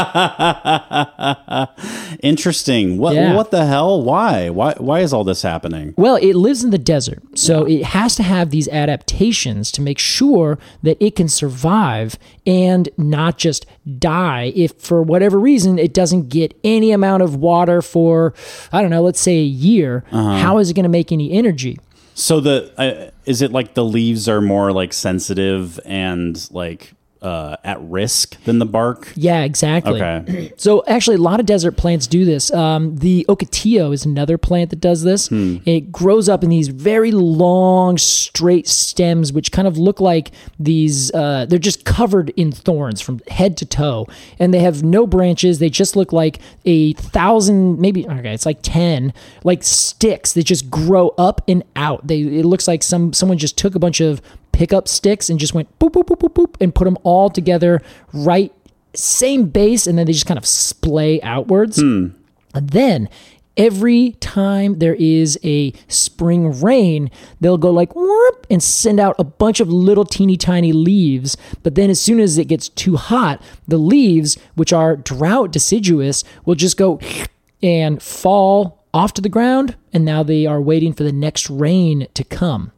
Speaker 3: Interesting. What
Speaker 4: Yeah.
Speaker 3: what the hell? Why? Why why is all this happening?
Speaker 4: Well, it lives in the desert, so it has to have these adaptations to make sure that it can survive and not just die if for whatever reason it doesn't get any amount of water for, I don't know, let's say a year. Uh-huh. How is it going to make any energy?
Speaker 3: So the uh, is it like the leaves are more like sensitive and like uh, at risk than the bark?
Speaker 4: Yeah, exactly.
Speaker 3: Okay.
Speaker 4: So actually, a lot of desert plants do this. Um, the ocotillo is another plant that does this. Hmm. It grows up in these very long, straight stems, which kind of look like these. Uh, they're just covered in thorns from head to toe, and they have no branches. They just look like a thousand, maybe okay, it's like ten, like sticks that just grow up and out. They it looks like some someone just took a bunch of pickup sticks and just went boop, boop, boop, boop, boop, and put them all together right, same base, and then they just kind of splay outwards. Hmm. And then every time there is a spring rain, they'll go like whoop and send out a bunch of little teeny tiny leaves. But then as soon as it gets too hot, the leaves, which are drought deciduous, will just go and fall off to the ground, and now they are waiting for the next rain to come.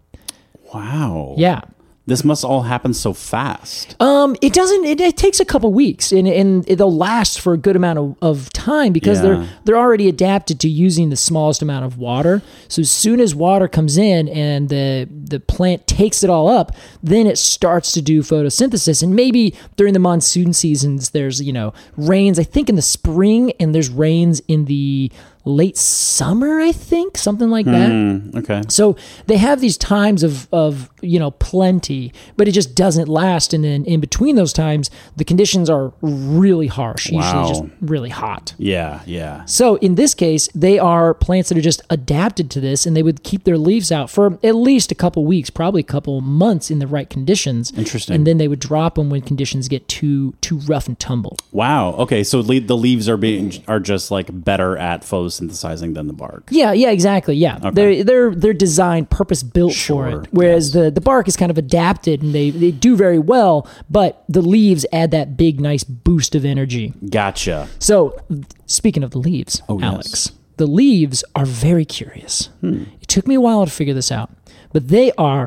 Speaker 3: Wow.
Speaker 4: Yeah.
Speaker 3: This must all happen so fast.
Speaker 4: Um, it doesn't. It, it takes a couple weeks, and and they'll last for a good amount of, of time because
Speaker 3: Yeah.
Speaker 4: they're they're already adapted to using the smallest amount of water. So as soon as water comes in and the the plant takes it all up, then it starts to do photosynthesis. And maybe during the monsoon seasons, there's you know rains. I think in the spring, and there's rains in the late summer. I think something like that.
Speaker 3: Mm, okay.
Speaker 4: So they have these times of, of, you know, plenty, but it just doesn't last. And then in between those times, the conditions are really harsh,
Speaker 3: Wow.
Speaker 4: usually just really hot.
Speaker 3: Yeah, yeah.
Speaker 4: So in this case, they are plants that are just adapted to this, and they would keep their leaves out for at least a couple weeks, probably a couple months in the right conditions.
Speaker 3: Interesting.
Speaker 4: And then they would drop them when conditions get too too rough and tumble.
Speaker 3: Wow. Okay, so le- the leaves are being are just like better at photosynthesizing than the bark.
Speaker 4: Yeah, yeah, exactly. Yeah,
Speaker 3: Okay.
Speaker 4: they're they're they're designed purpose built
Speaker 3: Sure,
Speaker 4: for it. Whereas the the bark is kind of adapted, and they they do very well. But the leaves add that big, nice boost of energy.
Speaker 3: Gotcha.
Speaker 4: So, speaking of the leaves,
Speaker 3: Oh, yes.
Speaker 4: Alex, the leaves are very curious.
Speaker 3: Hmm.
Speaker 4: It took me a while to figure this out, but they are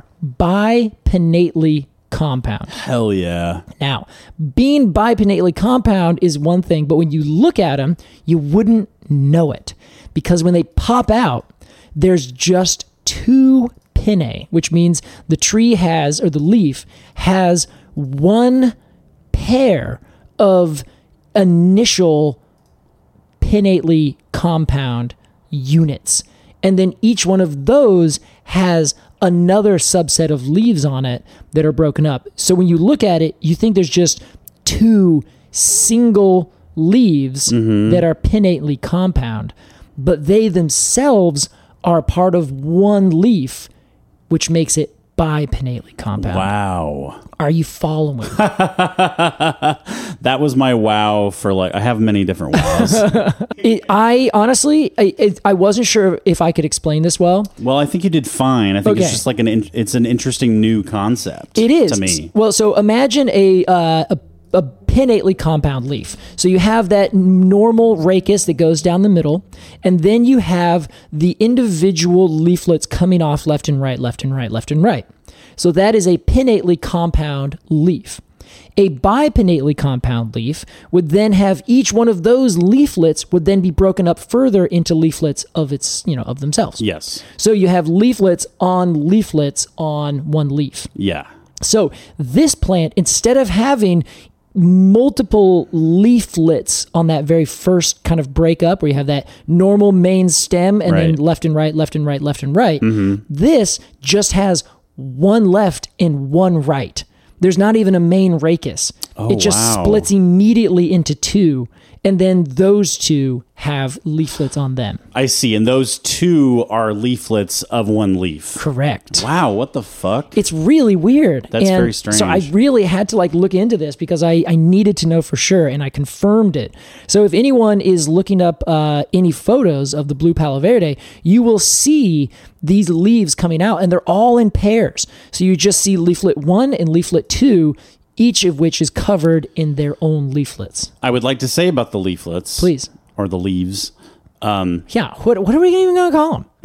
Speaker 4: bipinnately compound.
Speaker 3: Hell yeah.
Speaker 4: Now, being bipinnately compound is one thing, but when you look at them, you wouldn't know it. Because when they pop out, there's just two pinnae, which means the tree has, or the leaf has one pair of initial pinnately compound units. And then each one of those has another subset of leaves on it that are broken up. So when you look at it, you think there's just two single leaves mm-hmm. that are pinnately compound, but they themselves are part of one leaf, which makes it bipinnately compound.
Speaker 3: Wow.
Speaker 4: Are you following?
Speaker 3: That was my wow for like, I have many different wows.
Speaker 4: it, I honestly, I, it, I wasn't sure if I could explain this well.
Speaker 3: Well, I think you did fine. I think
Speaker 4: Okay.
Speaker 3: it's just like an, in- it's an interesting new concept.
Speaker 4: It is.
Speaker 3: To me.
Speaker 4: Well, so imagine a, uh, a a pinnately compound leaf. So you have that normal rachis that goes down the middle, and then you have the individual leaflets coming off left and right, left and right, left and right. So that is a pinnately compound leaf. A bipinnately compound leaf would then have each one of those leaflets would then be broken up further into leaflets of its, you know, of themselves.
Speaker 3: Yes.
Speaker 4: So you have leaflets on leaflets on one leaf.
Speaker 3: Yeah.
Speaker 4: So this plant, instead of having multiple leaflets on that very first kind of breakup where you have that normal main stem and
Speaker 3: Right.
Speaker 4: then left and right, left and right, left and right,
Speaker 3: Mm-hmm.
Speaker 4: this just has one left and one right. There's not even a main rachis.
Speaker 3: Oh,
Speaker 4: it just
Speaker 3: wow.
Speaker 4: splits immediately into two, and then those two have leaflets on them.
Speaker 3: I see. And those two are leaflets of one leaf.
Speaker 4: Correct.
Speaker 3: Wow, what the fuck?
Speaker 4: It's really weird.
Speaker 3: That's
Speaker 4: And
Speaker 3: very strange.
Speaker 4: So I really had to like look into this because I, I needed to know for sure, and I confirmed it. So if anyone is looking up uh, any photos of the blue Palo Verde, you will see these leaves coming out, and they're all in pairs. So you just see leaflet one and leaflet two, each of which is covered in their own leaflets.
Speaker 3: I would like to say about the leaflets.
Speaker 4: Please.
Speaker 3: Or the leaves. Um,
Speaker 4: Yeah. What what are we even going to call them?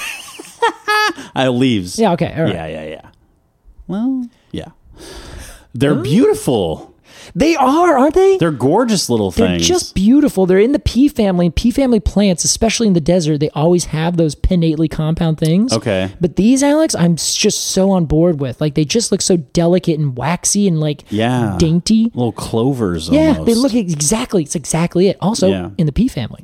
Speaker 3: uh, leaves.
Speaker 4: Yeah. Okay. All right.
Speaker 3: Yeah, yeah, yeah. Well, yeah. They're beautiful.
Speaker 4: They are, aren't they?
Speaker 3: They're gorgeous little
Speaker 4: They're
Speaker 3: things.
Speaker 4: just beautiful. They're in the pea family. Pea family plants, especially in the desert, they always have those pinnately compound things.
Speaker 3: Okay.
Speaker 4: But these, Alex, I'm s- just so on board with. Like, they just look so delicate and waxy and, like,
Speaker 3: Yeah.
Speaker 4: dainty.
Speaker 3: Little clovers
Speaker 4: Yeah,
Speaker 3: almost.
Speaker 4: they look exactly, it's exactly it. Also,
Speaker 3: Yeah.
Speaker 4: in the pea family.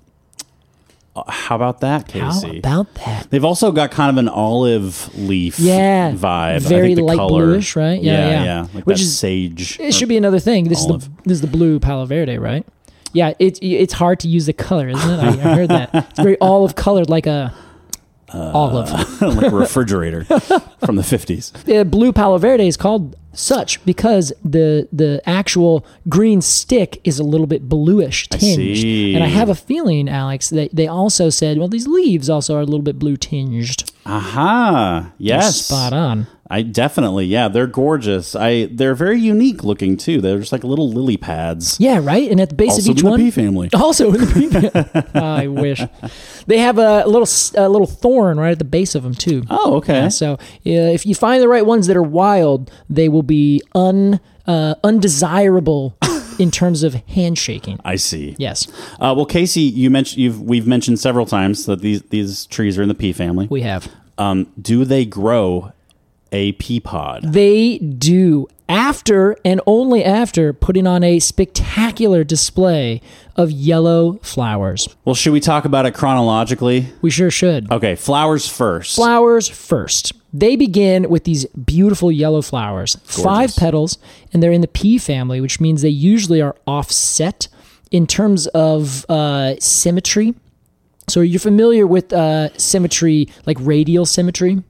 Speaker 3: Uh, How about that,
Speaker 4: How
Speaker 3: Casey?
Speaker 4: about that?
Speaker 3: They've also got kind of an olive leaf
Speaker 4: Yeah.
Speaker 3: vibe. I
Speaker 4: Very
Speaker 3: think the
Speaker 4: light
Speaker 3: color,
Speaker 4: bluish, right? Yeah,
Speaker 3: yeah.
Speaker 4: yeah.
Speaker 3: Like
Speaker 4: Which
Speaker 3: that
Speaker 4: is-
Speaker 3: sage.
Speaker 4: It should be another thing. This
Speaker 3: olive.
Speaker 4: is the this is the blue Palo Verde, right? Yeah, it's it's hard to use the color, isn't it? I, I heard that. It's very olive colored, like a olive.
Speaker 3: like a refrigerator from the fifties.
Speaker 4: The blue Palo Verde is called such because the the actual green stick is a little bit bluish tinged.
Speaker 3: see.
Speaker 4: And I have a feeling, Alex, that they also said, well, these leaves also are a little bit blue tinged.
Speaker 3: Aha. Yes.
Speaker 4: Spot on.
Speaker 3: I definitely, yeah, they're gorgeous. I they're very unique looking too. They're just like little lily pads.
Speaker 4: Yeah, right? And at the base
Speaker 3: Also
Speaker 4: of each
Speaker 3: in the
Speaker 4: one.
Speaker 3: pea family.
Speaker 4: Also in the pea family. I wish. They have a little s- a little thorn right at the base of them too.
Speaker 3: Oh, okay.
Speaker 4: Yeah, so uh, if you find the right ones that are wild, they will be un uh, undesirable in terms of handshaking.
Speaker 3: I see.
Speaker 4: Yes,
Speaker 3: Uh, well, Casey, you mentioned you've we've mentioned several times that these these trees are in the pea family.
Speaker 4: we have.
Speaker 3: Um, do they grow a pea pod?
Speaker 4: They do, after and only after putting on a spectacular display of yellow flowers.
Speaker 3: Well, should we talk about it chronologically?
Speaker 4: We sure should.
Speaker 3: Okay, flowers first.
Speaker 4: Flowers first. They begin with these beautiful yellow flowers, five petals, and they're in the pea family, which means they usually are offset in terms of uh, symmetry. So you're familiar with uh, symmetry, like radial symmetry?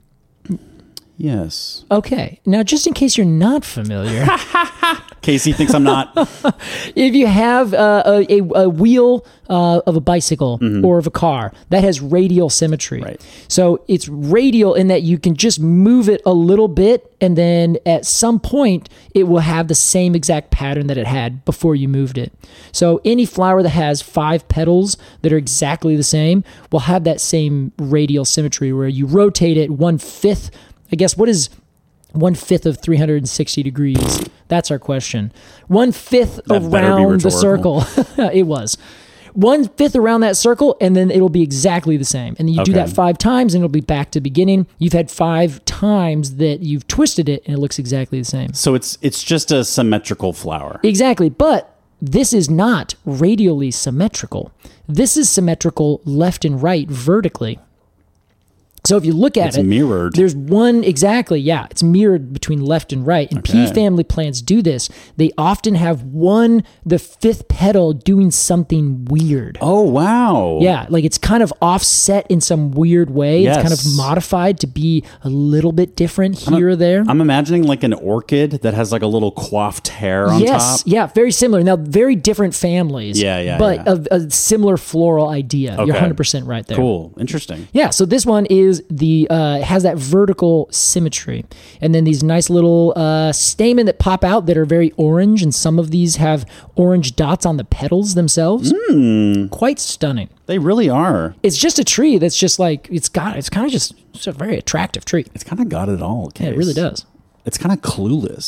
Speaker 3: Yes.
Speaker 4: Okay. Now, just in case you're not familiar,
Speaker 3: Casey thinks I'm not.
Speaker 4: if you have uh, a, a, a wheel uh, of a bicycle or of a car, that has radial symmetry.
Speaker 3: Right.
Speaker 4: So it's radial in that you can just move it a little bit, and then at some point, it will have the same exact pattern that it had before you moved it. So any flower that has five petals that are exactly the same will have that same radial symmetry where you rotate it one-fifth. I guess what is one fifth of three hundred sixty degrees? That's our question. One fifth
Speaker 3: That better be
Speaker 4: around the
Speaker 3: rhetorical.
Speaker 4: circle. It was. One fifth around that circle, and then it'll be exactly the same. And then you do
Speaker 3: Okay.
Speaker 4: that five times, and it'll be back to beginning. You've had five times that you've twisted it, and it looks exactly the same.
Speaker 3: So it's it's just a symmetrical flower.
Speaker 4: Exactly. But this is not radially symmetrical. This is symmetrical left and right vertically. So if you look at
Speaker 3: It's
Speaker 4: it,
Speaker 3: mirrored.
Speaker 4: there's one, exactly, yeah, it's mirrored between left and right. And pea
Speaker 3: Okay.
Speaker 4: family plants do this. They often have one, the fifth petal doing something weird.
Speaker 3: Oh, wow.
Speaker 4: Yeah, like it's kind of offset in some weird way. It's kind of
Speaker 3: Yes.
Speaker 4: modified to be a little bit different here or there.
Speaker 3: I'm imagining like an orchid that has like a little coiffed hair on
Speaker 4: Yes,
Speaker 3: top.
Speaker 4: yeah, very similar. Now, very different families.
Speaker 3: Yeah, yeah,
Speaker 4: But
Speaker 3: yeah.
Speaker 4: A, a similar floral idea. You're
Speaker 3: Okay.
Speaker 4: one hundred percent right there.
Speaker 3: Cool. Interesting.
Speaker 4: Yeah, so this one is the uh, has that vertical symmetry, and then these nice little uh, stamen that pop out that are very orange, and some of these have orange dots on the petals themselves.
Speaker 3: Hmm.
Speaker 4: Quite stunning.
Speaker 3: They really are.
Speaker 4: It's just a tree that's just like it's got. It's kind of just it's a very attractive tree.
Speaker 3: It's kind of got it all.
Speaker 4: Yeah, it
Speaker 3: Case.
Speaker 4: really does.
Speaker 3: It's kind of clueless.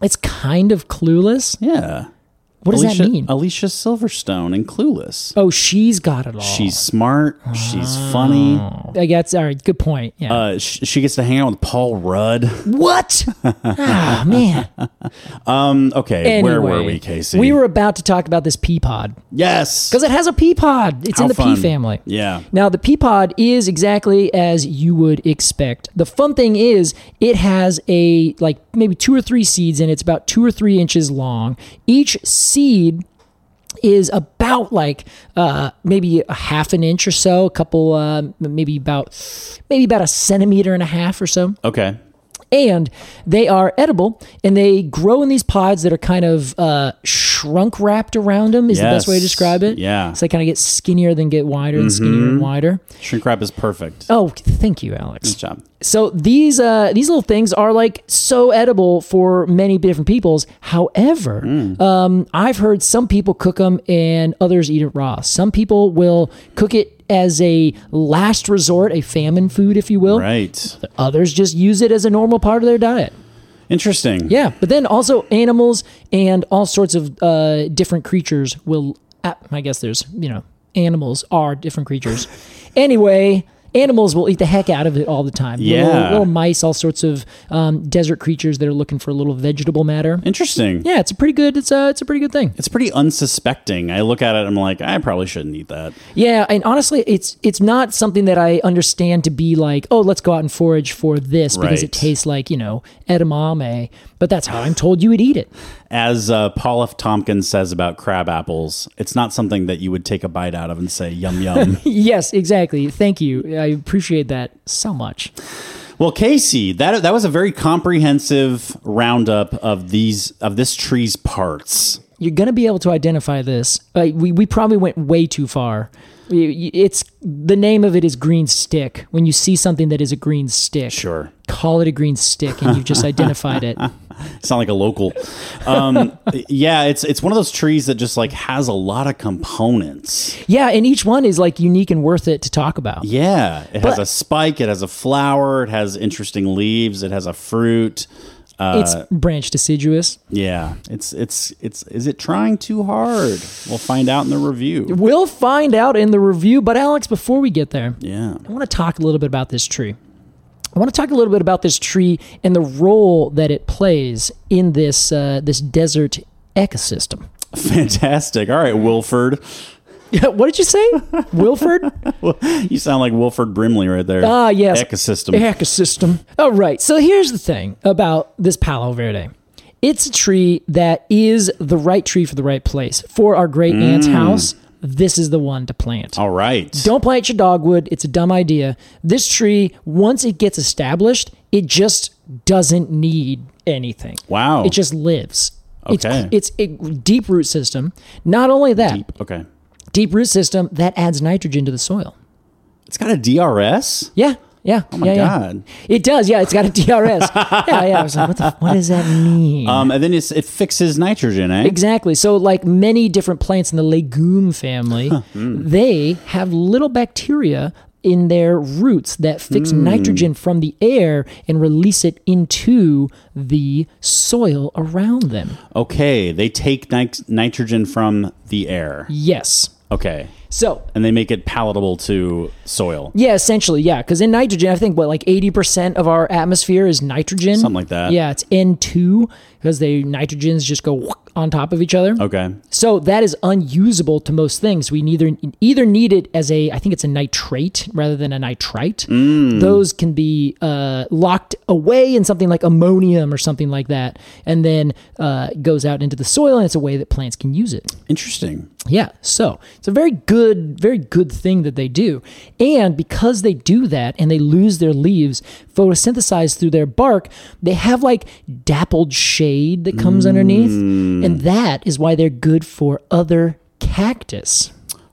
Speaker 4: It's kind of Clueless.
Speaker 3: Yeah.
Speaker 4: What does
Speaker 3: Alicia,
Speaker 4: that mean?
Speaker 3: Alicia Silverstone in Clueless.
Speaker 4: Oh, she's got it all.
Speaker 3: She's smart. She's funny.
Speaker 4: I guess. All right. Good point. Yeah.
Speaker 3: Uh, sh- she gets to hang out with Paul Rudd.
Speaker 4: What? Ah, man.
Speaker 3: Um. Okay.
Speaker 4: Anyway,
Speaker 3: where were we, Casey?
Speaker 4: We were about to talk about this pea pod
Speaker 3: Yes.
Speaker 4: because it has a pea pod. It's
Speaker 3: How
Speaker 4: in the
Speaker 3: fun.
Speaker 4: pea family.
Speaker 3: Yeah.
Speaker 4: Now, the pea pod is exactly as you would expect. The fun thing is it has a, like, maybe two or three seeds in it. It's about two or three inches long. Each seed is about like uh, maybe a half an inch or so, a couple, uh, maybe about maybe about a centimeter and a half or so.
Speaker 3: Okay.
Speaker 4: And they are edible, and they grow in these pods that are kind of uh, shrunk wrapped around them is the best way to
Speaker 3: Yes.
Speaker 4: describe it.
Speaker 3: Yeah.
Speaker 4: So they kind of get skinnier, then get wider and skinnier and wider.
Speaker 3: Shrink wrap is perfect.
Speaker 4: Oh, thank you, Alex.
Speaker 3: Good job.
Speaker 4: So these uh, these little things are like so edible for many different peoples. However,
Speaker 3: Mm.
Speaker 4: um, I've heard some people cook them and others eat it raw. Some people will cook it as a last resort, a famine food, if you will.
Speaker 3: Right.
Speaker 4: Others just use it as a normal part of their diet.
Speaker 3: Interesting.
Speaker 4: Yeah, but then also animals and all sorts of uh, different creatures will. Uh, I guess there's you know animals are different creatures. Anyway. Animals will eat the heck out of it all the time.
Speaker 3: Yeah.
Speaker 4: Little, little mice, all sorts of um, desert creatures that are looking for a little vegetable matter.
Speaker 3: Interesting.
Speaker 4: Yeah, it's a pretty good. It's a it's a pretty good thing.
Speaker 3: It's pretty unsuspecting. I look at it, I'm like, I probably shouldn't eat that.
Speaker 4: Yeah, and honestly, it's it's not something that I understand to be like, oh, let's go out and forage for this because it
Speaker 3: Right.
Speaker 4: tastes like you know edamame. But that's how I'm told you would eat it.
Speaker 3: As uh, Paul F. Tompkins says about crab apples, it's not something that you would take a bite out of and say, yum, yum.
Speaker 4: Yes, exactly. Thank you. I appreciate that so much.
Speaker 3: Well, Casey, that that was a very comprehensive roundup of these of this tree's parts.
Speaker 4: You're going to be able to identify this. Uh, we, we probably went way too far. We- It's the name of it is green stick. When you see something that is a green stick,
Speaker 3: Sure.
Speaker 4: call it a green stick, and you've just identified it.
Speaker 3: Sound like a local. Um, yeah, it's it's one of those trees that just like has a lot of components.
Speaker 4: Yeah, and each one is like unique and worth it to talk about.
Speaker 3: Yeah, it has
Speaker 4: But-
Speaker 3: a spike, it has a flower, it has interesting leaves, it has a fruit. Uh,
Speaker 4: It's branch deciduous.
Speaker 3: yeah, it's it's it's. Is it trying too hard? We'll find out in the review.
Speaker 4: We'll find out in the review. But Alex, before we get there,
Speaker 3: Yeah.
Speaker 4: I want to talk a little bit about this tree. I want to talk a little bit about this tree and the role that it plays in this uh, this desert ecosystem.
Speaker 3: Fantastic. All right, Wilford.
Speaker 4: What did you say, Wilford?
Speaker 3: You sound like Wilford Brimley right there.
Speaker 4: Ah, yes.
Speaker 3: Ecosystem.
Speaker 4: Ecosystem. All right. So here's the thing about this Palo Verde. It's a tree that is the right tree for the right place. For our great aunt's house, this is the one to plant.
Speaker 3: All right.
Speaker 4: Don't plant your dogwood. It's a dumb idea. This tree, once it gets established, it just doesn't need anything.
Speaker 3: Wow.
Speaker 4: It just lives.
Speaker 3: Okay.
Speaker 4: It's, it's a deep root system. Not only that, deep,
Speaker 3: Okay.
Speaker 4: deep root system that adds nitrogen to the soil.
Speaker 3: It's got a D R S?
Speaker 4: Yeah. Yeah.
Speaker 3: Oh my
Speaker 4: yeah, yeah.
Speaker 3: God.
Speaker 4: It does. Yeah. It's got a D R S. yeah. Yeah. I was like, what, the, what does that mean?
Speaker 3: Um, and then it's, it fixes nitrogen, eh?
Speaker 4: Exactly. So, like many different plants in the legume family, they have little bacteria in their roots that fix nitrogen from the air and release it into the soil around them.
Speaker 3: Okay, they take nit- nitrogen from the air.
Speaker 4: Yes.
Speaker 3: Okay.
Speaker 4: So,
Speaker 3: And they make it palatable to soil.
Speaker 4: yeah, essentially, yeah. Because in nitrogen, I think, what, like eighty percent of our atmosphere is nitrogen?
Speaker 3: Something like that.
Speaker 4: Yeah, it's N two because they nitrogens just go on top of each other.
Speaker 3: Okay.
Speaker 4: So that is unusable to most things. We neither either need it as a, I think it's a nitrate rather than a nitrite. Those can be uh, locked away in something like ammonium or something like that, and then uh, goes out into the soil, and it's a way that plants can use it.
Speaker 3: Interesting.
Speaker 4: Yeah, so it's a very good, very good thing that they do. And because they do that and they lose their leaves, photosynthesize through their bark, they have like dappled shade that comes underneath. And that is why they're good for other cactus.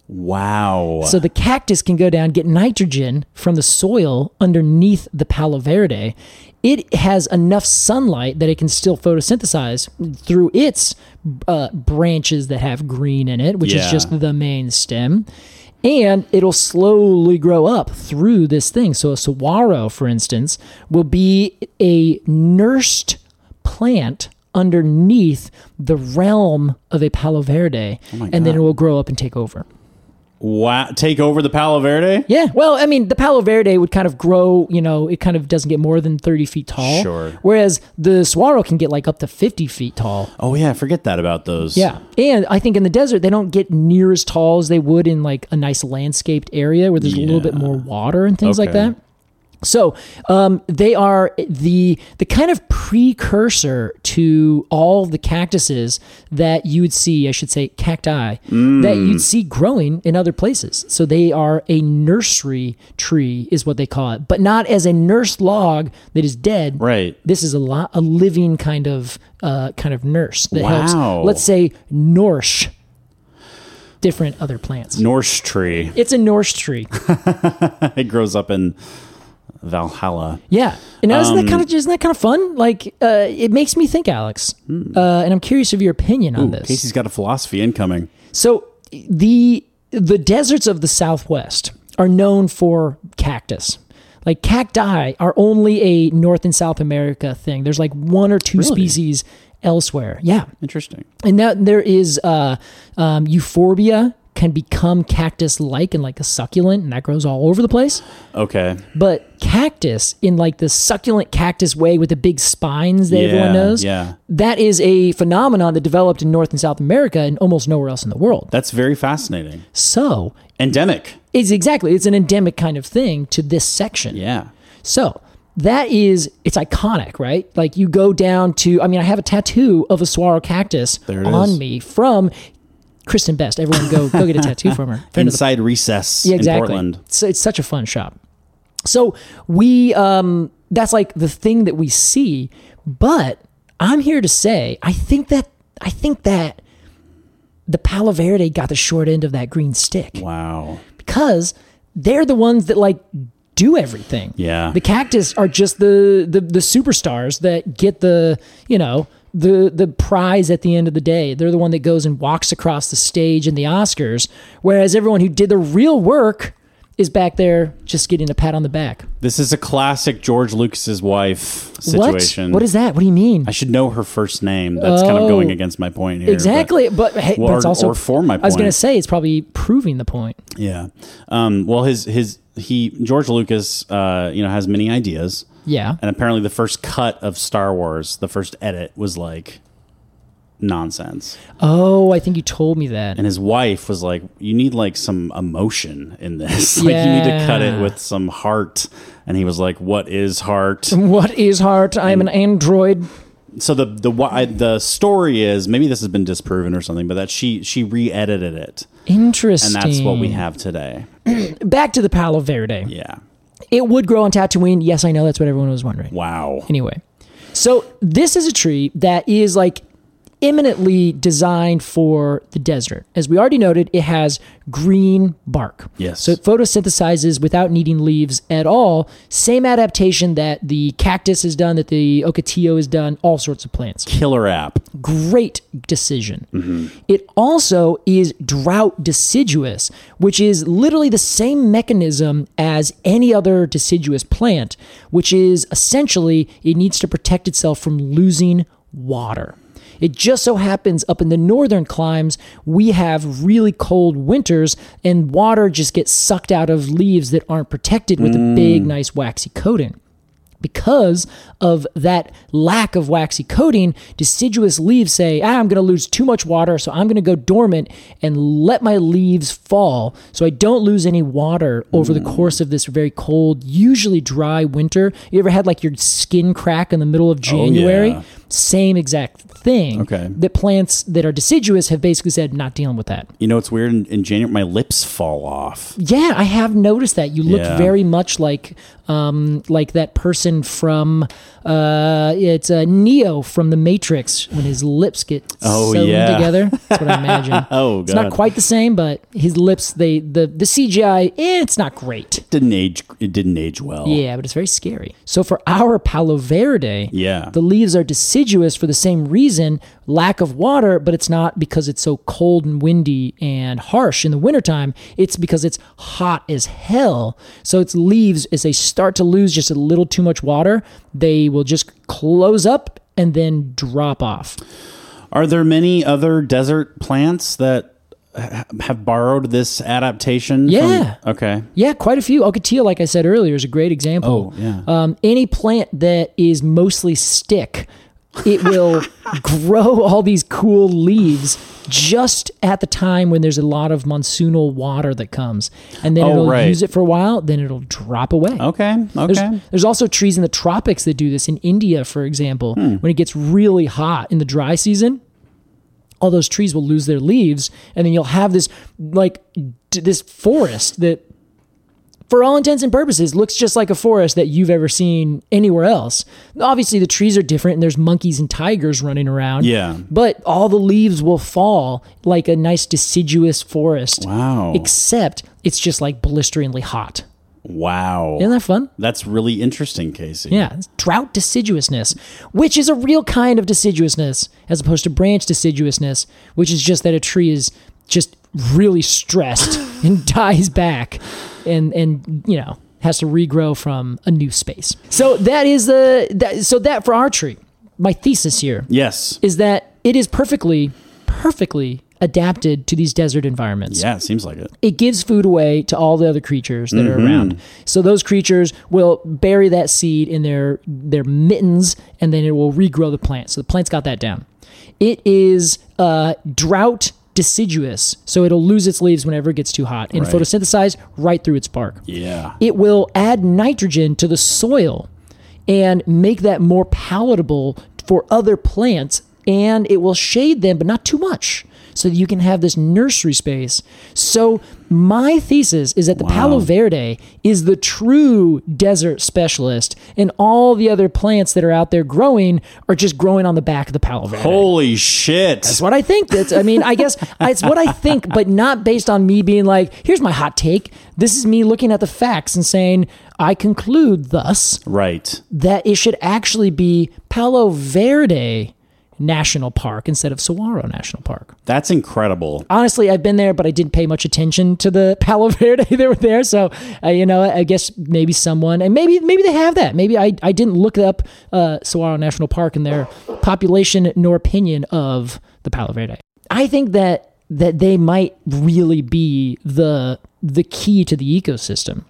Speaker 3: Wow.
Speaker 4: So the cactus can go down, get nitrogen from the soil underneath the Palo Verde. It has enough sunlight that it can still photosynthesize through its uh, branches that have green in it, which
Speaker 3: Yeah.
Speaker 4: is just the main stem. And it'll slowly grow up through this thing. So a saguaro, for instance, will be a nursed plant underneath the realm of a Palo Verde,
Speaker 3: my
Speaker 4: and then
Speaker 3: God.
Speaker 4: it will grow up and take over.
Speaker 3: Wow. Take over the Palo Verde?
Speaker 4: Yeah, well, I mean, the Palo Verde would kind of grow, you know, it kind of doesn't get more than thirty feet tall.
Speaker 3: Sure.
Speaker 4: Whereas the saguaro can get like up to fifty feet tall.
Speaker 3: Oh, yeah. Forget that about those.
Speaker 4: Yeah. And I think in the desert, they don't get near as tall as they would in like a nice landscaped area where there's a little bit
Speaker 3: Yeah.
Speaker 4: more water and things like
Speaker 3: Okay.
Speaker 4: that. So um, they are the the kind of precursor to all the cactuses that you would see, I should say cacti, that you'd see growing in other places. So they are a nursery tree is what they call it, but not as a nurse log that is dead.
Speaker 3: Right.
Speaker 4: This is a lot a living kind of uh, kind of nurse that
Speaker 3: Wow.
Speaker 4: helps, let's say, nourish different other plants.
Speaker 3: Norse tree.
Speaker 4: It's a Norse tree.
Speaker 3: It grows up in Valhalla.
Speaker 4: Yeah, and now isn't
Speaker 3: Um,
Speaker 4: that kind of isn't that kind of fun? Like, uh, it makes me think, Alex, uh, and I'm curious of your opinion on
Speaker 3: Ooh,
Speaker 4: this.
Speaker 3: Casey's got a philosophy incoming.
Speaker 4: So the the deserts of the Southwest are known for cactus. Like cacti are only a North and South America thing. There's like one or two
Speaker 3: Really?
Speaker 4: species elsewhere. Yeah,
Speaker 3: Interesting.
Speaker 4: and now there is uh, um, euphorbia can become cactus-like and like a succulent, and that grows all over the place.
Speaker 3: Okay.
Speaker 4: But cactus, in like the succulent cactus way with the big spines that
Speaker 3: Yeah,
Speaker 4: everyone knows,
Speaker 3: yeah.
Speaker 4: that is a phenomenon that developed in North and South America and almost nowhere else in the world.
Speaker 3: That's very fascinating.
Speaker 4: So
Speaker 3: Endemic.
Speaker 4: it's exactly, it's an endemic kind of thing to this section.
Speaker 3: Yeah.
Speaker 4: So that is, it's iconic, right? Like you go down to, I mean, I have a tattoo of a saguaro cactus
Speaker 3: There it
Speaker 4: on
Speaker 3: is.
Speaker 4: me from Kristen Best. Everyone go go get a tattoo from her. Friend of the
Speaker 3: Inside Recess
Speaker 4: Yeah,
Speaker 3: in
Speaker 4: exactly.
Speaker 3: Portland.
Speaker 4: So it's such a fun shop. So we, um, that's like the thing that we see. But I'm here to say, I think that I think that the Palo Verde got the short end of that green stick
Speaker 3: Wow.
Speaker 4: because they're the ones that like do everything.
Speaker 3: Yeah.
Speaker 4: The cactus are just the the the superstars that get the you know. the the prize at the end of the day. They're the one that goes and walks across the stage in the Oscars, whereas everyone who did the real work is back there just getting a pat on the back.
Speaker 3: This is a classic George Lucas's wife situation.
Speaker 4: What? What is that? What do you mean?
Speaker 3: I should know her first name. That's kind of
Speaker 4: Oh.
Speaker 3: going against my point here.
Speaker 4: Exactly, but, hey,
Speaker 3: Well,
Speaker 4: but it's
Speaker 3: or-
Speaker 4: also
Speaker 3: or for my
Speaker 4: I was going
Speaker 3: point.
Speaker 4: to say it's probably proving the point.
Speaker 3: But yeah. Um, well, his his he George Lucas, uh, you know, has many ideas,
Speaker 4: Yeah.
Speaker 3: and apparently the first cut of Star Wars, the first edit, was like nonsense.
Speaker 4: Oh, I think you told me that.
Speaker 3: And his wife was like, "You need like some emotion in this. Like you need to cut it
Speaker 4: Yeah.
Speaker 3: with some heart." And he was like, "What is heart?"
Speaker 4: What is heart? I'm an android.
Speaker 3: So the the why the story is, maybe this has been disproven or something, but that she she re-edited it, and
Speaker 4: Interesting.
Speaker 3: that's what we have today.
Speaker 4: Back to the Palo Verde.
Speaker 3: Yeah.
Speaker 4: It would grow on Tatooine. Yes, I know that's what everyone was wondering.
Speaker 3: Wow.
Speaker 4: Anyway, so this is a tree that is like eminently designed for the desert. As we already noted, it has green bark.
Speaker 3: Yes.
Speaker 4: So it photosynthesizes without needing leaves at all. Same adaptation that the cactus has done, that the ocotillo has done, all sorts of plants.
Speaker 3: Killer app.
Speaker 4: Great decision. It also is drought deciduous, which is literally the same mechanism as any other deciduous plant, which is essentially it needs to protect itself from losing water. It just so happens up in the northern climes, we have really cold winters and water just gets sucked out of leaves that aren't protected with a big, nice waxy coating. Because of that lack of waxy coating, deciduous leaves say, ah, I'm going to lose too much water, so I'm going to go dormant and let my leaves fall so I don't lose any water over the course of this very cold, usually dry winter. You ever had like your skin crack in the middle of January?
Speaker 3: yeah.
Speaker 4: Same exact thing.
Speaker 3: Okay.
Speaker 4: That plants that are deciduous have basically said, not dealing with that.
Speaker 3: You know, it's weird. In, in January, my lips fall off.
Speaker 4: Yeah, I have noticed that. You look
Speaker 3: Yeah.
Speaker 4: very much like um, like that person from uh, it's uh, Neo from The Matrix when his lips get
Speaker 3: Oh,
Speaker 4: sewn
Speaker 3: yeah.
Speaker 4: together. That's what I imagine.
Speaker 3: Oh,
Speaker 4: It's not
Speaker 3: God.
Speaker 4: quite the same, but his lips, they the the C G I, eh, it's not great.
Speaker 3: Didn't age. It didn't age well.
Speaker 4: Yeah, but it's very scary. So for our Palo Verde,
Speaker 3: Yeah.
Speaker 4: the leaves are deciduous for the same reason, lack of water, but it's not because it's so cold and windy and harsh in the wintertime. It's because it's hot as hell. So its leaves, as they start to lose just a little too much water, they will just close up and then drop off.
Speaker 3: Are there many other desert plants that ha- have borrowed this adaptation?
Speaker 4: Yeah.
Speaker 3: From, okay.
Speaker 4: Yeah, quite a few. Ocotillo, like I said earlier, is a great example.
Speaker 3: Oh, yeah.
Speaker 4: Um, any plant that is mostly stick, it will grow all these cool leaves just at the time when there's a lot of monsoonal water that comes. And then
Speaker 3: Oh,
Speaker 4: it'll
Speaker 3: right.
Speaker 4: use it for a while, then it'll drop away.
Speaker 3: Okay. Okay.
Speaker 4: There's, there's also trees in the tropics that do this. In India, for example,
Speaker 3: Hmm.
Speaker 4: when it gets really hot in the dry season, all those trees will lose their leaves, and then you'll have this like d- this forest that, for all intents and purposes, looks just like a forest that you've ever seen anywhere else. Obviously, the trees are different, and there's monkeys and tigers running around.
Speaker 3: Yeah.
Speaker 4: But all the leaves will fall like a nice deciduous forest.
Speaker 3: Wow.
Speaker 4: Except it's just like blisteringly hot.
Speaker 3: Wow.
Speaker 4: Isn't that fun?
Speaker 3: That's really interesting, Casey.
Speaker 4: Yeah, it's drought deciduousness, which is a real kind of deciduousness as opposed to branch deciduousness, which is just that a tree is just really stressed and dies back and, and, you know, has to regrow from a new space. So that is the, that, so that for our tree, my thesis here
Speaker 3: Yes.
Speaker 4: is that it is perfectly, perfectly adapted to these desert environments.
Speaker 3: Yeah, it seems like it.
Speaker 4: It gives food away to all the other creatures that are around. So those creatures will bury that seed in their their mittens, and then it will regrow the plant. So the plant's got that down. It is uh, drought deciduous, so it'll lose its leaves whenever it gets too hot and
Speaker 3: Right.
Speaker 4: photosynthesize right through its bark.
Speaker 3: Yeah.
Speaker 4: It will add nitrogen to the soil and make that more palatable for other plants, and it will shade them, but not too much, so that you can have this nursery space. So my thesis is that the
Speaker 3: Wow.
Speaker 4: Palo Verde is the true desert specialist, and all the other plants that are out there growing are just growing on the back of the Palo Verde.
Speaker 3: Holy shit.
Speaker 4: That's what I think. That's, I mean, I guess it's what I think, but not based on me being like, here's my hot take. This is me looking at the facts and saying, I conclude thus
Speaker 3: Right.
Speaker 4: that it should actually be Palo Verde National Park instead of Saguaro National Park.
Speaker 3: That's incredible.
Speaker 4: Honestly, I've been there, but I didn't pay much attention to the Palo Verde that were there. So, uh, you know, I guess maybe someone, and maybe maybe they have that. Maybe I, I didn't look up uh, Saguaro National Park and their population nor opinion of the Palo Verde. I think that that they might really be the the key to the ecosystem.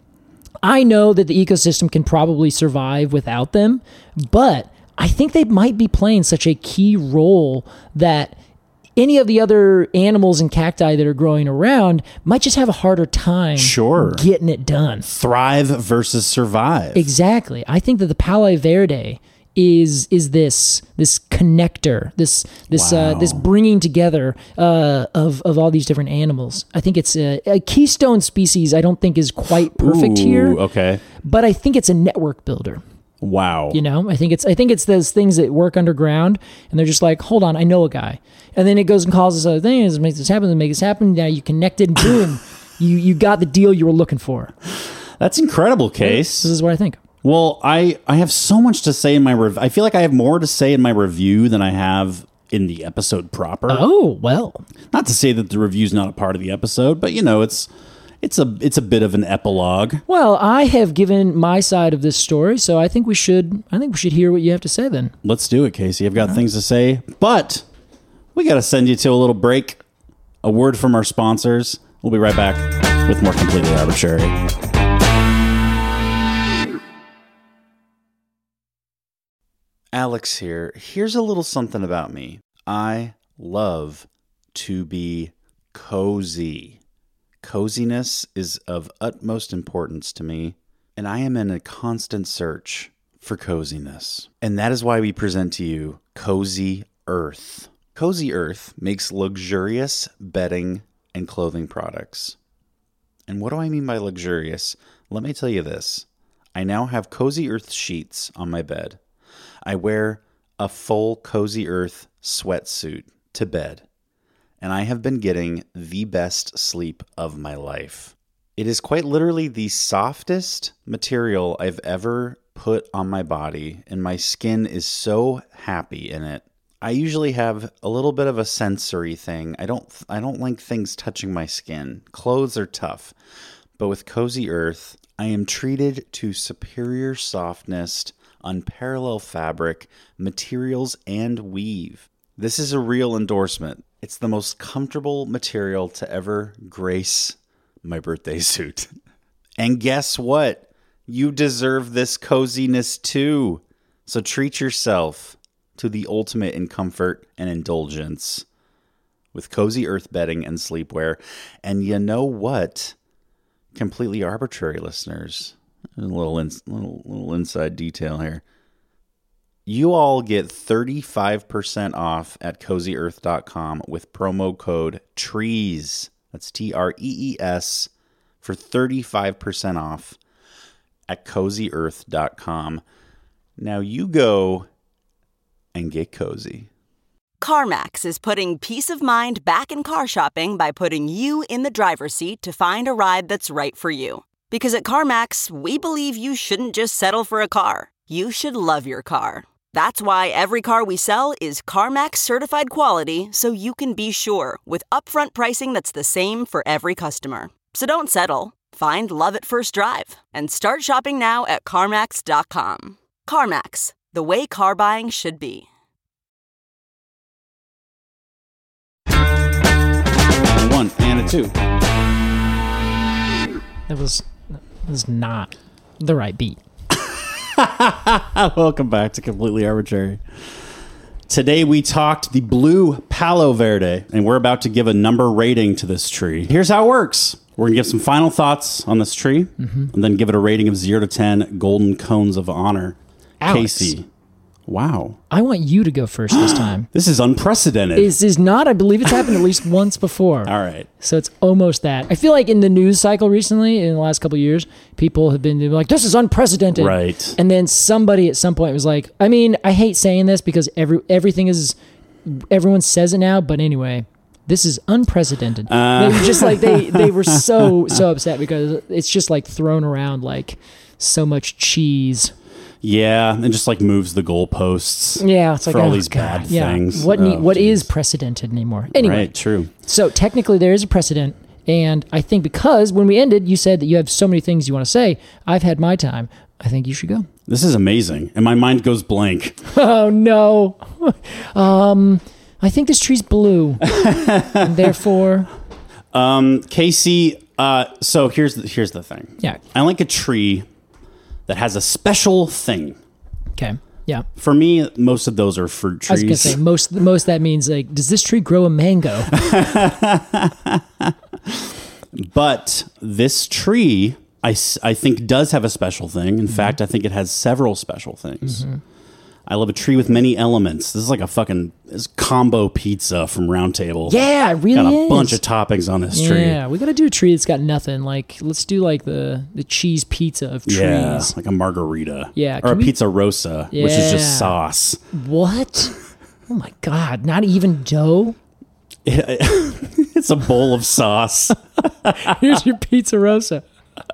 Speaker 4: I know that the ecosystem can probably survive without them, but I think they might be playing such a key role that any of the other animals and cacti that are growing around might just have a harder time
Speaker 3: Sure.
Speaker 4: getting it done.
Speaker 3: Thrive versus survive.
Speaker 4: Exactly. I think that the Palo Verde is is this this connector, this this uh,
Speaker 3: Wow.
Speaker 4: this bringing together uh, of of all these different animals. I think it's a, a keystone species. I don't think is quite perfect
Speaker 3: Ooh,
Speaker 4: here,
Speaker 3: Okay.
Speaker 4: but I think it's a network builder.
Speaker 3: Wow.
Speaker 4: You know, I think it's I think it's those things that work underground, and they're just like, hold on, I know a guy, and then it goes and calls this other thing, and makes this happen, and makes this happen. Now you connected, and boom, you you got the deal you were looking for.
Speaker 3: That's incredible, Case.
Speaker 4: This is what I think.
Speaker 3: Well, I, I have so much to say in my rev. I feel like I have more to say in my review than I have in the episode proper.
Speaker 4: Oh well,
Speaker 3: Not to say that the review's not a part of the episode, but you know, it's it's a it's a bit of an epilogue.
Speaker 4: well, I have given my side of this story, so I think we should I think we should hear what you have to say then.
Speaker 3: Let's do it, Casey. I've got things to say, but we got to send you to a little break. A word from our sponsors. We'll be right back with more Completely Arbitrary. Alex here. Here's a little something about me. I love to be cozy. Coziness is of utmost importance to me, and I am in a constant search for coziness. And that is why we present to you Cozy Earth. Cozy Earth makes luxurious bedding and clothing products. And what do I mean by luxurious? Let me tell you this. I now have Cozy Earth sheets on my bed. I wear a full Cozy Earth sweatsuit to bed, and I have been getting the best sleep of my life. It is quite literally the softest material I've ever put on my body, and my skin is so happy in it. I usually have a little bit of a sensory thing. I don't I don't like things touching my skin. Clothes are tough. But with Cozy Earth, I am treated to superior softness unparalleled fabric, materials, and weave. This is a real endorsement. It's the most comfortable material to ever grace my birthday suit. And guess what? You deserve this coziness too. So treat yourself to the ultimate in comfort and indulgence with Cozy Earth bedding and sleepwear. And you know what? Completely Arbitrary listeners, a little, in, little, little inside detail here. You all get thirty-five percent off at cozy earth dot com with promo code TREES. That's T R E E S for thirty-five percent off at cozy earth dot com. Now you go and get cozy.
Speaker 5: CarMax is putting peace of mind back in car shopping by putting you in the driver's seat to find a ride that's right for you. Because at CarMax, we believe you shouldn't just settle for a car. You should love your car. That's why every car we sell is CarMax certified quality, so you can be sure with upfront pricing that's the same for every customer. So don't settle. Find love at first drive and start shopping now at CarMax dot com. CarMax, the way car buying should be.
Speaker 3: One and a two.
Speaker 4: That was, that was not the right beat.
Speaker 3: Welcome back to Completely Arbitrary. Today we talked the blue Palo Verde, and we're about to give a number rating to this tree. Here's how it works. We're going to give some final thoughts on this tree, mm-hmm. and then give it a rating of zero to ten golden cones of honor.
Speaker 4: Alex.
Speaker 3: Casey. Wow.
Speaker 4: I want you to go first this time.
Speaker 3: This is unprecedented.
Speaker 4: This is not. I believe it's happened at least once before.
Speaker 3: All right.
Speaker 4: So it's almost that. I feel like in the news cycle recently, in the last couple of years, people have been like, this is unprecedented.
Speaker 3: Right.
Speaker 4: And then somebody at some point was like, I mean, I hate saying this because every everything is, everyone says it now, but anyway, this is unprecedented. Uh. They were just like, they, they were so, so upset because it's just like thrown around like so much cheese.
Speaker 3: Yeah, and just like moves the goalposts.
Speaker 4: Yeah, it's like
Speaker 3: for all
Speaker 4: oh,
Speaker 3: these
Speaker 4: God,
Speaker 3: bad
Speaker 4: yeah.
Speaker 3: things.
Speaker 4: What
Speaker 3: oh,
Speaker 4: ne- what
Speaker 3: geez.
Speaker 4: is precedented anymore? Anyway,
Speaker 3: right, true.
Speaker 4: So technically, there is a precedent, and I think because when we ended, you said that you have so many things you want to say. I've had my time. I think you should go.
Speaker 3: This is amazing, and my mind goes blank.
Speaker 4: Oh no, um, I think this tree's blue, and therefore,
Speaker 3: um, Casey. Uh, so here's the, here's the thing.
Speaker 4: Yeah,
Speaker 3: I like a tree that has a special thing.
Speaker 4: Okay. Yeah.
Speaker 3: For me, most of those are fruit trees.
Speaker 4: I was gonna say most. Most that means like, does this tree grow a mango?
Speaker 3: But this tree, I, I think, does have a special thing. In mm-hmm. fact, I think it has several special things. Mm-hmm. I love a tree with many elements. This is like a fucking this combo pizza from Round Table.
Speaker 4: Yeah, it really
Speaker 3: got a
Speaker 4: is.
Speaker 3: bunch of toppings on this tree.
Speaker 4: Yeah, we got to do a tree that's got nothing. Like, let's do like the, the cheese pizza of trees.
Speaker 3: Yeah, like a margarita.
Speaker 4: Yeah.
Speaker 3: Or a
Speaker 4: we...
Speaker 3: pizza rosa,
Speaker 4: yeah.
Speaker 3: which is just sauce.
Speaker 4: What? Oh my God, not even dough?
Speaker 3: It, it's a bowl of sauce.
Speaker 4: Here's your pizza rosa.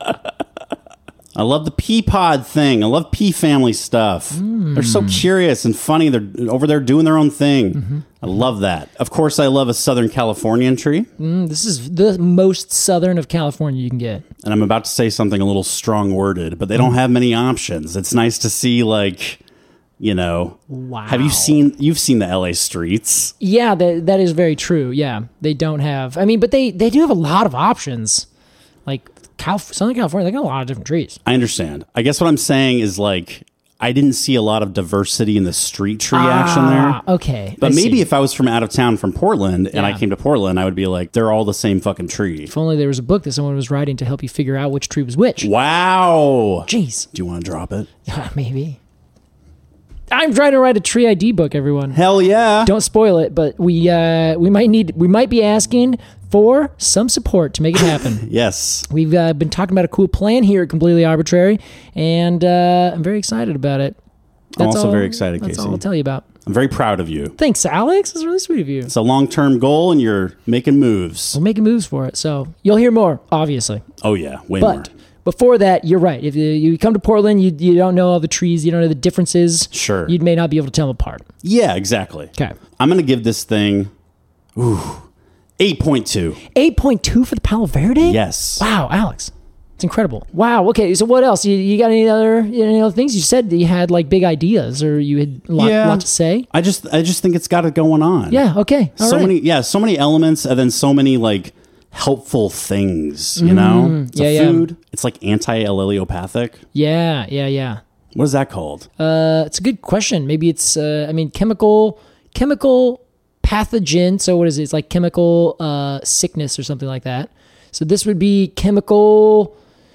Speaker 3: I love the pea pod thing. I love pea family stuff. Mm. They're so curious and funny. They're over there doing their own thing. Mm-hmm. I love that. Of course, I love a Southern Californian tree.
Speaker 4: Mm, this is the most southern of California you can get.
Speaker 3: And I'm about to say something a little strong-worded, but they don't have many options. It's nice to see, like, you know.
Speaker 4: Wow.
Speaker 3: Have you seen, you've seen the L A streets.
Speaker 4: Yeah, that, that is very true. Yeah, they don't have, I mean, but they, they do have a lot of options. Like, Cal- Southern California, they got a lot of different trees.
Speaker 3: I understand. I guess what I'm saying is, like, I didn't see a lot of diversity in the street tree ah, action there.
Speaker 4: Okay.
Speaker 3: But
Speaker 4: I
Speaker 3: maybe
Speaker 4: see.
Speaker 3: if I was from out of town from Portland and
Speaker 4: yeah.
Speaker 3: I came to Portland, I would be like, they're all the same fucking tree.
Speaker 4: If only there was a book that someone was writing to help you figure out which tree was which.
Speaker 3: Wow.
Speaker 4: Jeez.
Speaker 3: Do you want to drop it?
Speaker 4: Uh, maybe. I'm trying to write a tree I D book, everyone.
Speaker 3: Hell yeah.
Speaker 4: Don't spoil it, but we uh, we might need we might be asking for some support to make it happen.
Speaker 3: Yes.
Speaker 4: We've uh, been talking about a cool plan here at Completely Arbitrary, and uh, I'm very excited about it. That's
Speaker 3: I'm also
Speaker 4: all,
Speaker 3: very excited,
Speaker 4: that's
Speaker 3: Casey.
Speaker 4: That's all I'll tell you about.
Speaker 3: I'm very proud of you.
Speaker 4: Thanks, Alex. That's really sweet of you.
Speaker 3: It's a long-term goal, and you're making moves.
Speaker 4: We're making moves for it, so you'll hear more, obviously.
Speaker 3: Oh, yeah. Way
Speaker 4: but
Speaker 3: more.
Speaker 4: Before that, you're right. If you, you come to Portland, you you don't know all the trees, you don't know the differences.
Speaker 3: Sure.
Speaker 4: You may not be able to tell them apart.
Speaker 3: Yeah, exactly.
Speaker 4: Okay.
Speaker 3: I'm going to give this thing, ooh, eight point two.
Speaker 4: eight point two for the Palo Verde?
Speaker 3: Yes.
Speaker 4: Wow, Alex. It's incredible. Wow. Okay. So what else? You, you got any other any other things? You said that you had like big ideas, or you had a lot,
Speaker 3: Yeah.
Speaker 4: lot to say.
Speaker 3: I just I just think it's got it going on.
Speaker 4: Yeah. Okay. All
Speaker 3: so
Speaker 4: right.
Speaker 3: many yeah, so many elements and then so many like helpful things, you know? It's
Speaker 4: Mm-hmm. yeah,
Speaker 3: a
Speaker 4: yeah.
Speaker 3: food. It's like anti-alleliopathic.
Speaker 4: Yeah. Yeah. Yeah.
Speaker 3: What is that called?
Speaker 4: Uh, it's a good question. Maybe it's. Uh, I mean, chemical chemical pathogen. So what is it? It's like chemical uh, sickness or something like that. So this would be chemical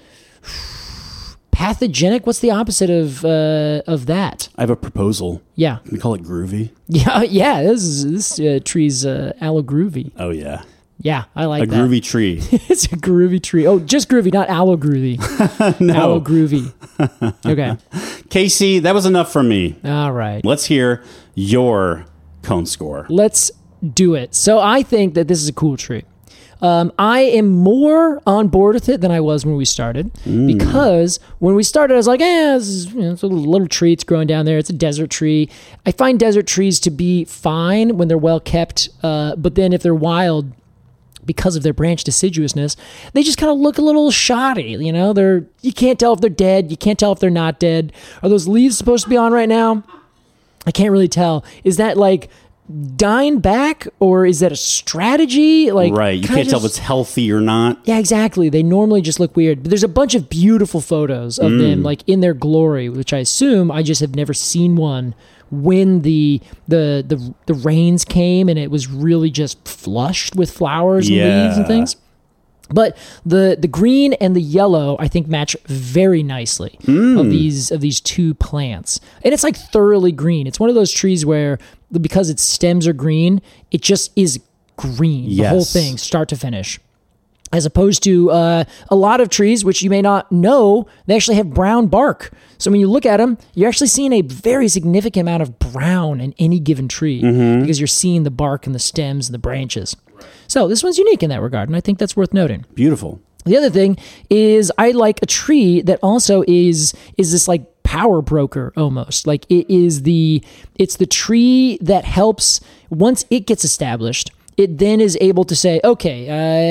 Speaker 4: pathogenic. What's the opposite of uh, of that?
Speaker 3: I have a proposal.
Speaker 4: Yeah.
Speaker 3: We call it groovy.
Speaker 4: Yeah. Yeah. This is this uh, tree's uh, allogroovy.
Speaker 3: Oh yeah.
Speaker 4: Yeah, I like
Speaker 3: A
Speaker 4: that.
Speaker 3: groovy tree.
Speaker 4: It's a groovy tree. Oh, just groovy, not allo groovy.
Speaker 3: No.
Speaker 4: Allo groovy. Okay.
Speaker 3: Casey, that was enough for me.
Speaker 4: All right.
Speaker 3: Let's hear your cone score.
Speaker 4: Let's do it. So I think that this is a cool tree. Um, I am more on board with it than I was when we started, because when we started, I was like, eh, this is, you know, it's a little, little tree. It's growing down there. It's a desert tree. I find desert trees to be fine when they're well kept, uh, but then if they're wild, because of their branch deciduousness, they just kind of look a little shoddy. You know, they're you can't tell if they're dead. You can't tell if they're not dead. Are those leaves supposed to be on right now? I can't really tell. Is that like dying back, or is that a strategy? Like,
Speaker 3: Right. You
Speaker 4: kinda
Speaker 3: can't tell if
Speaker 4: just-
Speaker 3: it's healthy or not.
Speaker 4: Yeah, exactly. They normally just look weird. But there's a bunch of beautiful photos of them, like in their glory, which I assume I just have never seen one when the the the the rains came and it was really just flushed with flowers and leaves and
Speaker 3: Yeah.
Speaker 4: things. But the the green and the yellow, I think, match very nicely of these of these two plants, and it's like thoroughly green. It's one of those trees where, because its stems are green, it just is green, the whole
Speaker 3: Yes.
Speaker 4: thing, start to finish. As opposed to uh, a lot of trees, which you may not know, they actually have brown bark. So when you look at them, you're actually seeing a very significant amount of brown in any given tree, because you're seeing the bark and the stems and the branches. So this one's unique in that regard, and I think that's worth noting.
Speaker 3: Beautiful.
Speaker 4: The other thing is I like a tree that also is is this like power broker almost. Like it is the it's the tree that helps, once it gets established, it then is able to say, okay,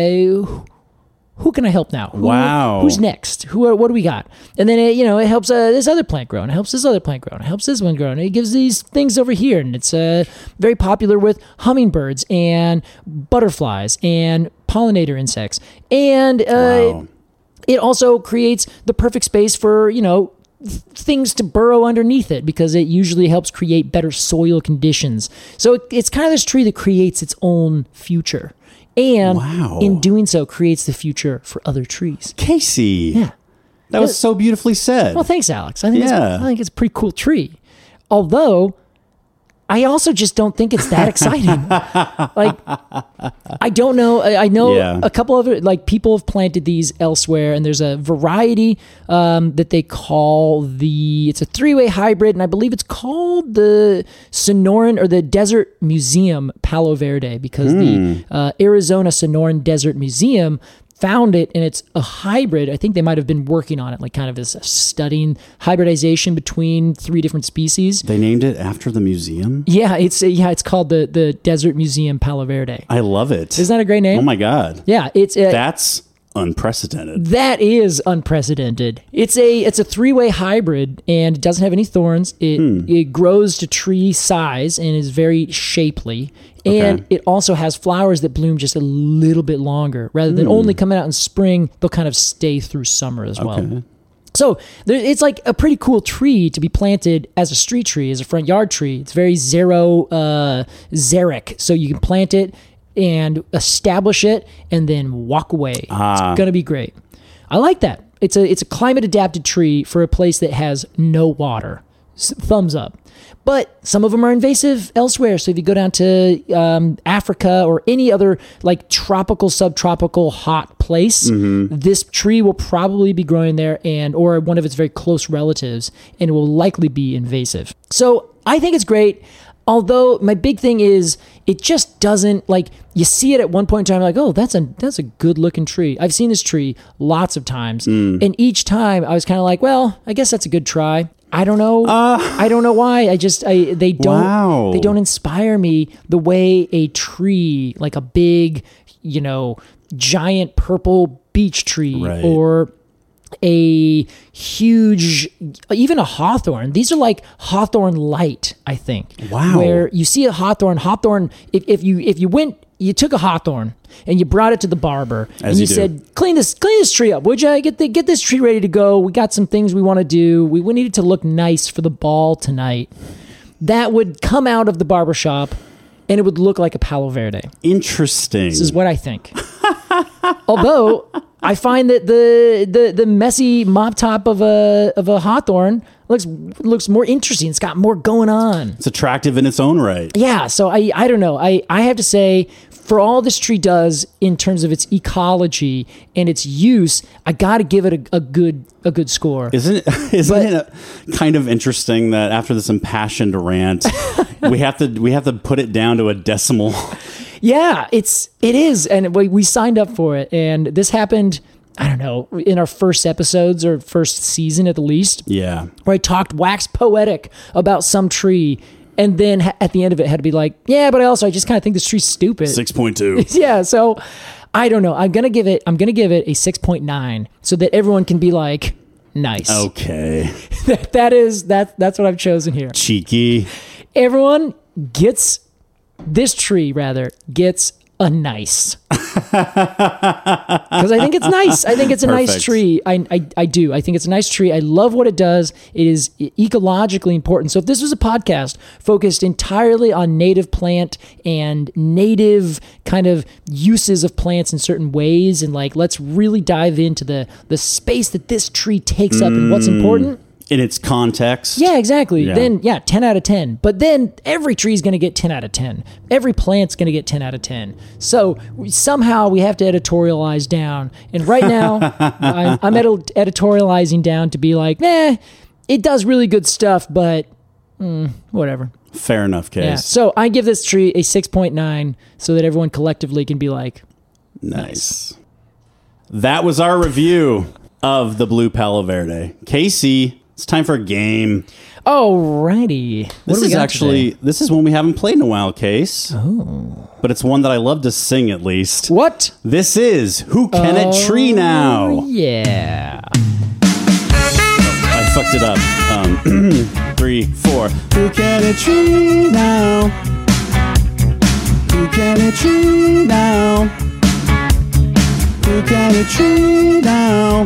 Speaker 4: uh, who can I help now? Who,
Speaker 3: Wow.
Speaker 4: Who's next? Who? What do we got? And then it, you know, it helps uh, this other plant grow, and it helps this other plant grow, and it helps this one grow, and it gives these things over here, and it's uh, very popular with hummingbirds and butterflies and pollinator insects, and uh,
Speaker 3: Wow.
Speaker 4: it also creates the perfect space for, you know, th- things to burrow underneath it, because it usually helps create better soil conditions. So it, it's kind of this tree that creates its own future, and
Speaker 3: Wow.
Speaker 4: in doing so creates the future for other trees.
Speaker 3: Casey.
Speaker 4: Yeah.
Speaker 3: That was so beautifully said.
Speaker 4: Well, thanks, Alex. I think
Speaker 3: Yeah.
Speaker 4: it's, I think it's a pretty cool tree. Although I also just don't think it's that exciting. Like, I don't know. I, I know
Speaker 3: Yeah.
Speaker 4: a couple of it, like people have planted these elsewhere, and there's a variety um, that they call the. It's a three-way hybrid, and I believe it's called the Sonoran or the Desert Museum Palo Verde, because the uh, Arizona Sonoran Desert Museum found it, and it's a hybrid. I think they might have been working on it, like kind of this studying hybridization between three different species.
Speaker 3: They named it after the museum?
Speaker 4: Yeah, it's yeah, it's called the the Desert Museum Palo Verde.
Speaker 3: I love it.
Speaker 4: Isn't that a great name?
Speaker 3: Oh my God.
Speaker 4: Yeah, it's uh,
Speaker 3: That's unprecedented.
Speaker 4: that is unprecedented. It's a it's a three way hybrid, and it doesn't have any thorns. It
Speaker 3: Hmm.
Speaker 4: it grows to tree size and is very shapely. And
Speaker 3: Okay.
Speaker 4: it also has flowers that bloom just a little bit longer, rather
Speaker 3: Hmm.
Speaker 4: than only coming out in spring. They'll kind of stay through summer as well.
Speaker 3: Okay.
Speaker 4: So there, it's like a pretty cool tree to be planted as a street tree, as a front yard tree. It's very zero uh, xeric, so you can plant it and establish it, and then walk away.
Speaker 3: Ah.
Speaker 4: It's gonna be great. I like that. It's a it's a climate adapted tree for a place that has no water. S- thumbs up. But some of them are invasive elsewhere. So if you go down to um, Africa or any other like tropical, subtropical, hot place, this tree will probably be growing there, and or one of its very close relatives, and it will likely be invasive. So I think it's great. Although my big thing is it just doesn't, like, you see it at one point in time, like, oh, that's a that's a good looking tree. I've seen this tree lots of times, and each time I was kind of like, well, I guess that's a good try. I don't know. I don't know why. I just I they don't
Speaker 3: Wow.
Speaker 4: they don't inspire me the way a tree, like a big, you know, giant purple beech tree,
Speaker 3: Right.
Speaker 4: or a huge, even a hawthorn. These are like hawthorn light, I think.
Speaker 3: Wow.
Speaker 4: Where you see a hawthorn, hawthorn, if, if you if you went, you took a hawthorn and you brought it to the barber
Speaker 3: As
Speaker 4: and you,
Speaker 3: you do.
Speaker 4: said, clean this clean this tree up, would you? Get the, get this tree ready to go. We got some things we want to do. We, we need it to look nice for the ball tonight. That would come out of the barber shop and it would look like a Palo Verde.
Speaker 3: Interesting.
Speaker 4: This is what I think. Although I find that the, the the messy mop top of a of a hawthorn looks looks more interesting. It's got more going on.
Speaker 3: It's attractive in its own right.
Speaker 4: Yeah, so I I don't know. I, I have to say, for all this tree does in terms of its ecology and its use, I got to give it a, a good a good score.
Speaker 3: Isn't it, isn't
Speaker 4: But-
Speaker 3: it a, kind of interesting that after this impassioned rant, we have to we have to put it down to a decimal?
Speaker 4: Yeah, it's it is, and we we signed up for it, and this happened. I don't know, in our first episodes or first season at the least,
Speaker 3: Yeah.
Speaker 4: where I talked wax poetic about some tree, and then ha- at the end of it had to be like, yeah, but I also I just kind of think this tree's stupid.
Speaker 3: six point two.
Speaker 4: Yeah, so I don't know. I'm gonna give it. I'm gonna give it a six point nine, so that everyone can be like, nice.
Speaker 3: Okay.
Speaker 4: that, that is that. That's what I've chosen here.
Speaker 3: Cheeky.
Speaker 4: Everyone gets this tree rather gets a nice, because I think it's nice. I think it's a nice
Speaker 3: Perfect.
Speaker 4: tree. I, I I do. I think it's a nice tree. I love what it does. It is ecologically important. So if this was a podcast focused entirely on native plant and native kind of uses of plants in certain ways, and like let's really dive into the the space that this tree takes up and what's important.
Speaker 3: In its context.
Speaker 4: Yeah, exactly.
Speaker 3: Yeah.
Speaker 4: Then, yeah, ten out of ten. But then every tree is going to get ten out of ten. Every plant's going to get ten out of ten. So we, somehow we have to editorialize down. And right now, I'm, I'm edit- editorializing down to be like, nah, it does really good stuff, but mm, whatever.
Speaker 3: Fair enough, Case.
Speaker 4: Yeah. So I give this tree a six point nine so that everyone collectively can be like,
Speaker 3: Nice. That was our review of the Blue Palo Verde. Casey, it's time for a game.
Speaker 4: alrighty. What
Speaker 3: This
Speaker 4: do we
Speaker 3: is
Speaker 4: got
Speaker 3: actually
Speaker 4: today?
Speaker 3: this is one we haven't played in a while, Case. Oh. But it's one that I love to sing at least.
Speaker 4: What?
Speaker 3: This is Who Can It Tree Now?
Speaker 4: Yeah.
Speaker 3: I fucked it up. Um, three, four. Who can it tree now? Who can it tree now? Who can it tree now?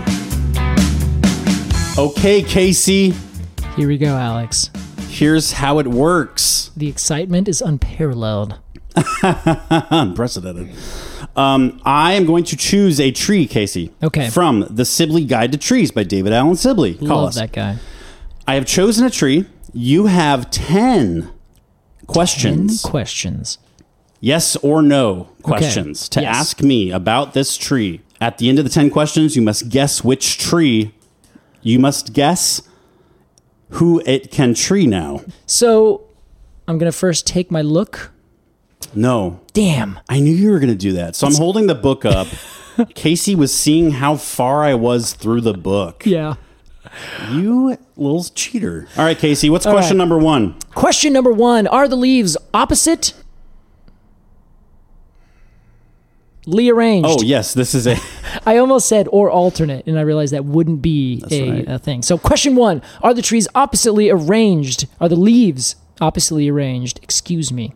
Speaker 3: Okay, Casey,
Speaker 4: Here we go, Alex.
Speaker 3: here's how it works.
Speaker 4: The excitement is unparalleled.
Speaker 3: Unprecedented. Um, I am going to choose a tree, Casey.
Speaker 4: Okay.
Speaker 3: From The Sibley Guide to Trees by David Allen Sibley. Call
Speaker 4: Love
Speaker 3: us.
Speaker 4: that guy.
Speaker 3: I have chosen a tree. You have ten
Speaker 4: Ten
Speaker 3: questions.
Speaker 4: questions.
Speaker 3: Yes or no questions to
Speaker 4: Yes.
Speaker 3: ask me about this tree. At the end of the ten questions, you must guess which tree. You must guess who it can tree now.
Speaker 4: So I'm going to first take my look.
Speaker 3: No.
Speaker 4: Damn.
Speaker 3: I knew you were going to do that. So I'm holding the book up. Casey was seeing how far I was through the book.
Speaker 4: Yeah.
Speaker 3: You little cheater. All right, Casey, what's
Speaker 4: All
Speaker 3: question
Speaker 4: right.
Speaker 3: number one?
Speaker 4: Question number one. Are the leaves opposite? Arranged.
Speaker 3: Oh, yes, this is a...
Speaker 4: I almost said or alternate, and I realized that wouldn't be a,
Speaker 3: right.
Speaker 4: a thing. So question one. Are the trees oppositely arranged? Are the leaves oppositely arranged? Excuse me.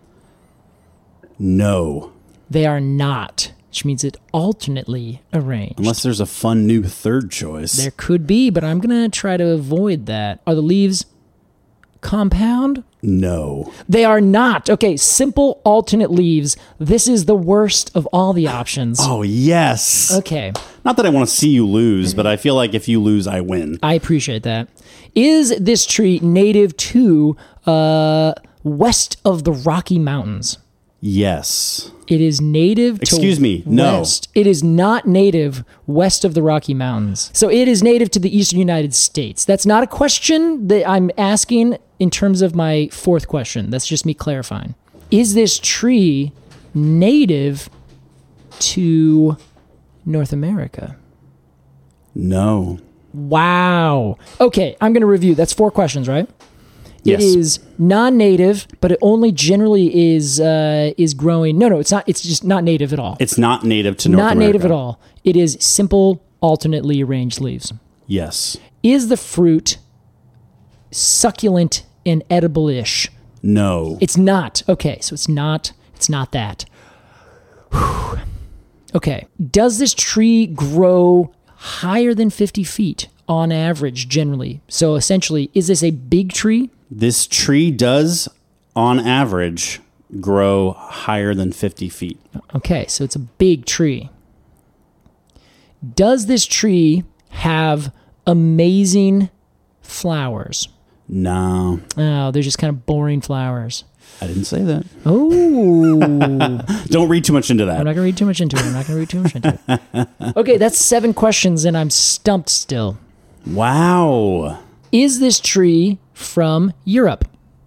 Speaker 3: No.
Speaker 4: They are not, which means it alternately arranged.
Speaker 3: Unless there's a fun new third choice.
Speaker 4: There could be, but I'm going to try to avoid that. Are the leaves compound?
Speaker 3: No.
Speaker 4: They are not. Okay, simple alternate leaves. This is the worst of all the options.
Speaker 3: Oh, yes.
Speaker 4: Okay,
Speaker 3: Not that I want to see you lose, but I feel like if you lose, I win.
Speaker 4: I appreciate that. Is this tree native to uh, west of the Rocky Mountains?
Speaker 3: Yes.
Speaker 4: It is native to
Speaker 3: Excuse me, no.
Speaker 4: west. It is not native west of the Rocky Mountains. So it is native to the eastern United States. That's not a question that I'm asking in terms of my fourth question. That's just me clarifying. Is this tree native to North America?
Speaker 3: No.
Speaker 4: Wow. Okay, I'm going to review. That's four questions, right?
Speaker 3: Yes.
Speaker 4: It is non-native, but it only generally is uh, is growing. No, no, it's not. It's just not native at all.
Speaker 3: It's not native to North
Speaker 4: not
Speaker 3: America.
Speaker 4: native at all. It is simple, alternately arranged leaves.
Speaker 3: Yes.
Speaker 4: Is the fruit succulent and edible-ish?
Speaker 3: No.
Speaker 4: It's not. Okay, so it's not. It's not that. Whew. Okay. Does this tree grow higher than fifty feet on average, generally? So essentially, is this a big tree?
Speaker 3: This tree does, on average, grow higher than fifty feet.
Speaker 4: Okay, so it's a big tree. Does this tree have amazing flowers?
Speaker 3: No.
Speaker 4: Oh, they're just kind of boring flowers.
Speaker 3: I didn't say that.
Speaker 4: Oh.
Speaker 3: Don't read too much into that.
Speaker 4: I'm not going to read too much into it. I'm not going to read too much into it. Okay, that's seven questions, and I'm stumped still.
Speaker 3: Wow.
Speaker 4: Is this tree from Europe?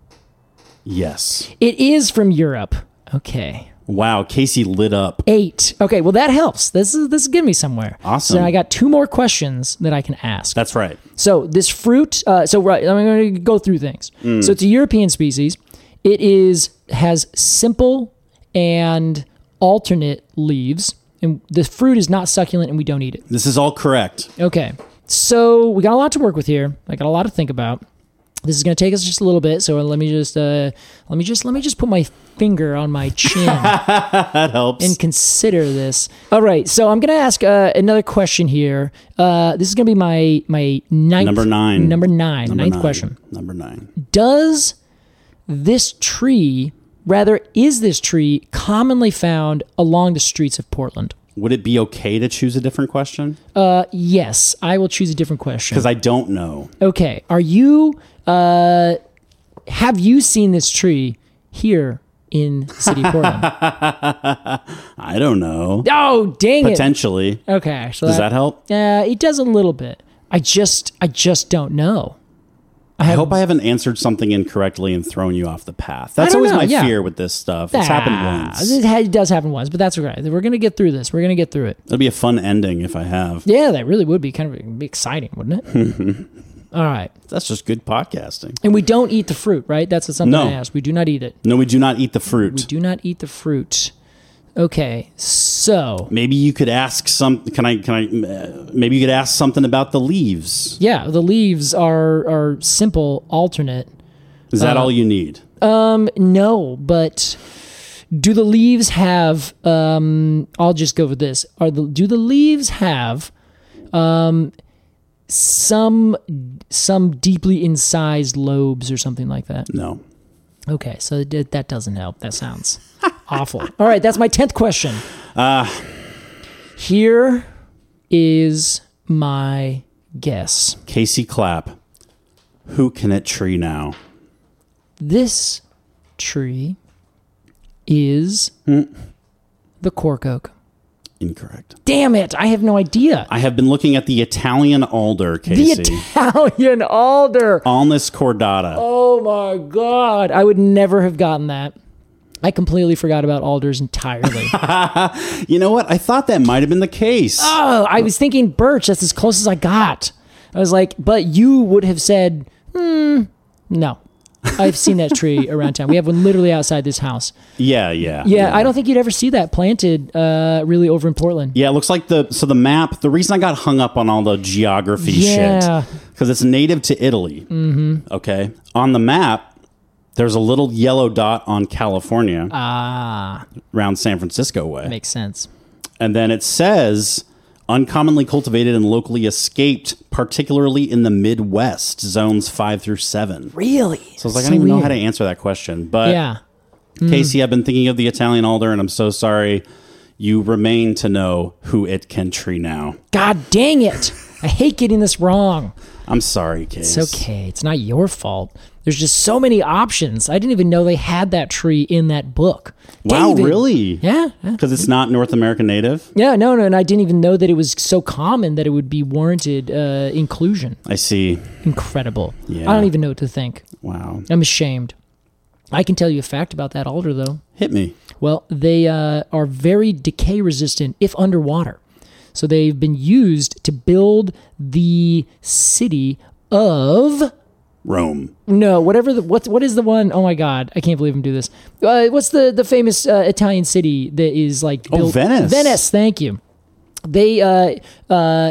Speaker 3: Yes.
Speaker 4: It is from Europe. Okay.
Speaker 3: Wow, Casey lit up.
Speaker 4: Eight. Okay, well, that helps. This is this is getting me somewhere.
Speaker 3: Awesome.
Speaker 4: So I got two more questions that I can ask.
Speaker 3: That's right.
Speaker 4: So this fruit, uh, so right, I'm going to go through things.
Speaker 3: Mm.
Speaker 4: So it's a European species. It is has simple and alternate leaves, and the fruit is not succulent, and we don't eat it.
Speaker 3: This is all correct.
Speaker 4: Okay, so we got a lot to work with here. I got a lot to think about. This is going to take us just a little bit, so let me just uh, let me just let me just put my finger on my chin
Speaker 3: That helps.
Speaker 4: and consider this. All right, so I'm going to ask uh, another question here. Uh, this is going to be my my ninth
Speaker 3: Number nine.
Speaker 4: Number nine,
Speaker 3: Number
Speaker 4: ninth
Speaker 3: nine.
Speaker 4: question.
Speaker 3: Number nine.
Speaker 4: Does this tree, rather, is this tree commonly found along the streets of Portland?
Speaker 3: Would it be okay to choose a different question?
Speaker 4: Uh, yes, I will choose a different question.
Speaker 3: Because I don't know.
Speaker 4: Okay, are you? Uh, have you seen this tree here in the city of Portland?
Speaker 3: I don't know.
Speaker 4: Oh, dang it!
Speaker 3: Potentially.
Speaker 4: Okay, so
Speaker 3: Does that help?
Speaker 4: Uh, it does a little bit. I just, I just don't know.
Speaker 3: I hope I haven't answered something incorrectly and thrown you off the path. That's
Speaker 4: don't
Speaker 3: always
Speaker 4: know,
Speaker 3: my
Speaker 4: yeah.
Speaker 3: fear with this stuff. It's happened
Speaker 4: Ah,
Speaker 3: once.
Speaker 4: It, ha- it does happen once, but that's okay. We're gonna get through this. We're gonna get through it.
Speaker 3: It'll be a fun ending if I have.
Speaker 4: Yeah, that really would be kind of it'd be exciting, wouldn't it? All right.
Speaker 3: That's just good podcasting.
Speaker 4: And we don't eat the fruit, right? That's something
Speaker 3: No.
Speaker 4: I asked. We do not eat it.
Speaker 3: No, we do not eat the fruit.
Speaker 4: We do not eat the fruit. Okay, so
Speaker 3: Maybe you could ask some. Can I? Can I? Uh, maybe you could ask something about the leaves.
Speaker 4: yeah, the leaves are are simple, alternate.
Speaker 3: Is that
Speaker 4: Uh,
Speaker 3: all you need?
Speaker 4: Um, no, but do the leaves have? Um, I'll just go with this. Are the do the leaves have? Um, some some deeply incised lobes or something like that.
Speaker 3: No.
Speaker 4: Okay, so that that doesn't help. That sounds awful. All right, that's my tenth question.
Speaker 3: Uh,
Speaker 4: Here is my guess.
Speaker 3: Casey Clapp. Who can it tree now?
Speaker 4: This tree is the cork oak.
Speaker 3: Incorrect.
Speaker 4: Damn it, I have no idea.
Speaker 3: I have been looking at the Italian alder,
Speaker 4: The
Speaker 3: Casey.
Speaker 4: Italian alder.
Speaker 3: Alnus cordata.
Speaker 4: Oh my God. I would never have gotten that. I completely forgot about alders entirely.
Speaker 3: You know what? I thought that might have been the case.
Speaker 4: Oh, I was thinking birch. That's as close as I got. I was like, but you would have said, hmm, no. I've seen that tree around town. We have one literally outside this house.
Speaker 3: Yeah, yeah.
Speaker 4: Yeah, I don't think you'd ever see that planted uh, really over in Portland.
Speaker 3: Yeah, it looks like the so the map. The reason I got hung up on all the geography
Speaker 4: Yeah.
Speaker 3: shit because it's native to Italy. Mm-hmm. Okay, on the map, there's a little yellow dot on California,
Speaker 4: Ah,
Speaker 3: around San Francisco way,
Speaker 4: makes sense.
Speaker 3: and then it says uncommonly cultivated and locally escaped, particularly in the Midwest zones five through seven.
Speaker 4: Really?
Speaker 3: So I was like, I don't even know how to answer that question, but
Speaker 4: Yeah.
Speaker 3: Casey, I've been thinking of the Italian alder, and I'm so sorry. You remain to know who it can tree now.
Speaker 4: God dang it. I hate getting this wrong.
Speaker 3: I'm sorry, Case.
Speaker 4: It's okay. It's not your fault. There's just so many options. I didn't even know they had that tree in that book.
Speaker 3: Wow,
Speaker 4: David.
Speaker 3: really?
Speaker 4: Yeah. Yeah.
Speaker 3: Because it's not North American native?
Speaker 4: Yeah, no, no, and I didn't even know that it was so common that it would be warranted uh, inclusion.
Speaker 3: I see.
Speaker 4: Incredible.
Speaker 3: Yeah.
Speaker 4: I don't even know what to think.
Speaker 3: Wow.
Speaker 4: I'm ashamed. I can tell you a fact about that alder, though.
Speaker 3: Hit me.
Speaker 4: Well, they uh, are very decay resistant if underwater. So they've been used to build the city of...
Speaker 3: Rome.
Speaker 4: No, whatever the what what is the one? Oh my God, I can't believe I'm doing this. Uh, what's the the famous uh, Italian city that is like
Speaker 3: Oh,
Speaker 4: built?
Speaker 3: Venice.
Speaker 4: Venice, thank you. They uh uh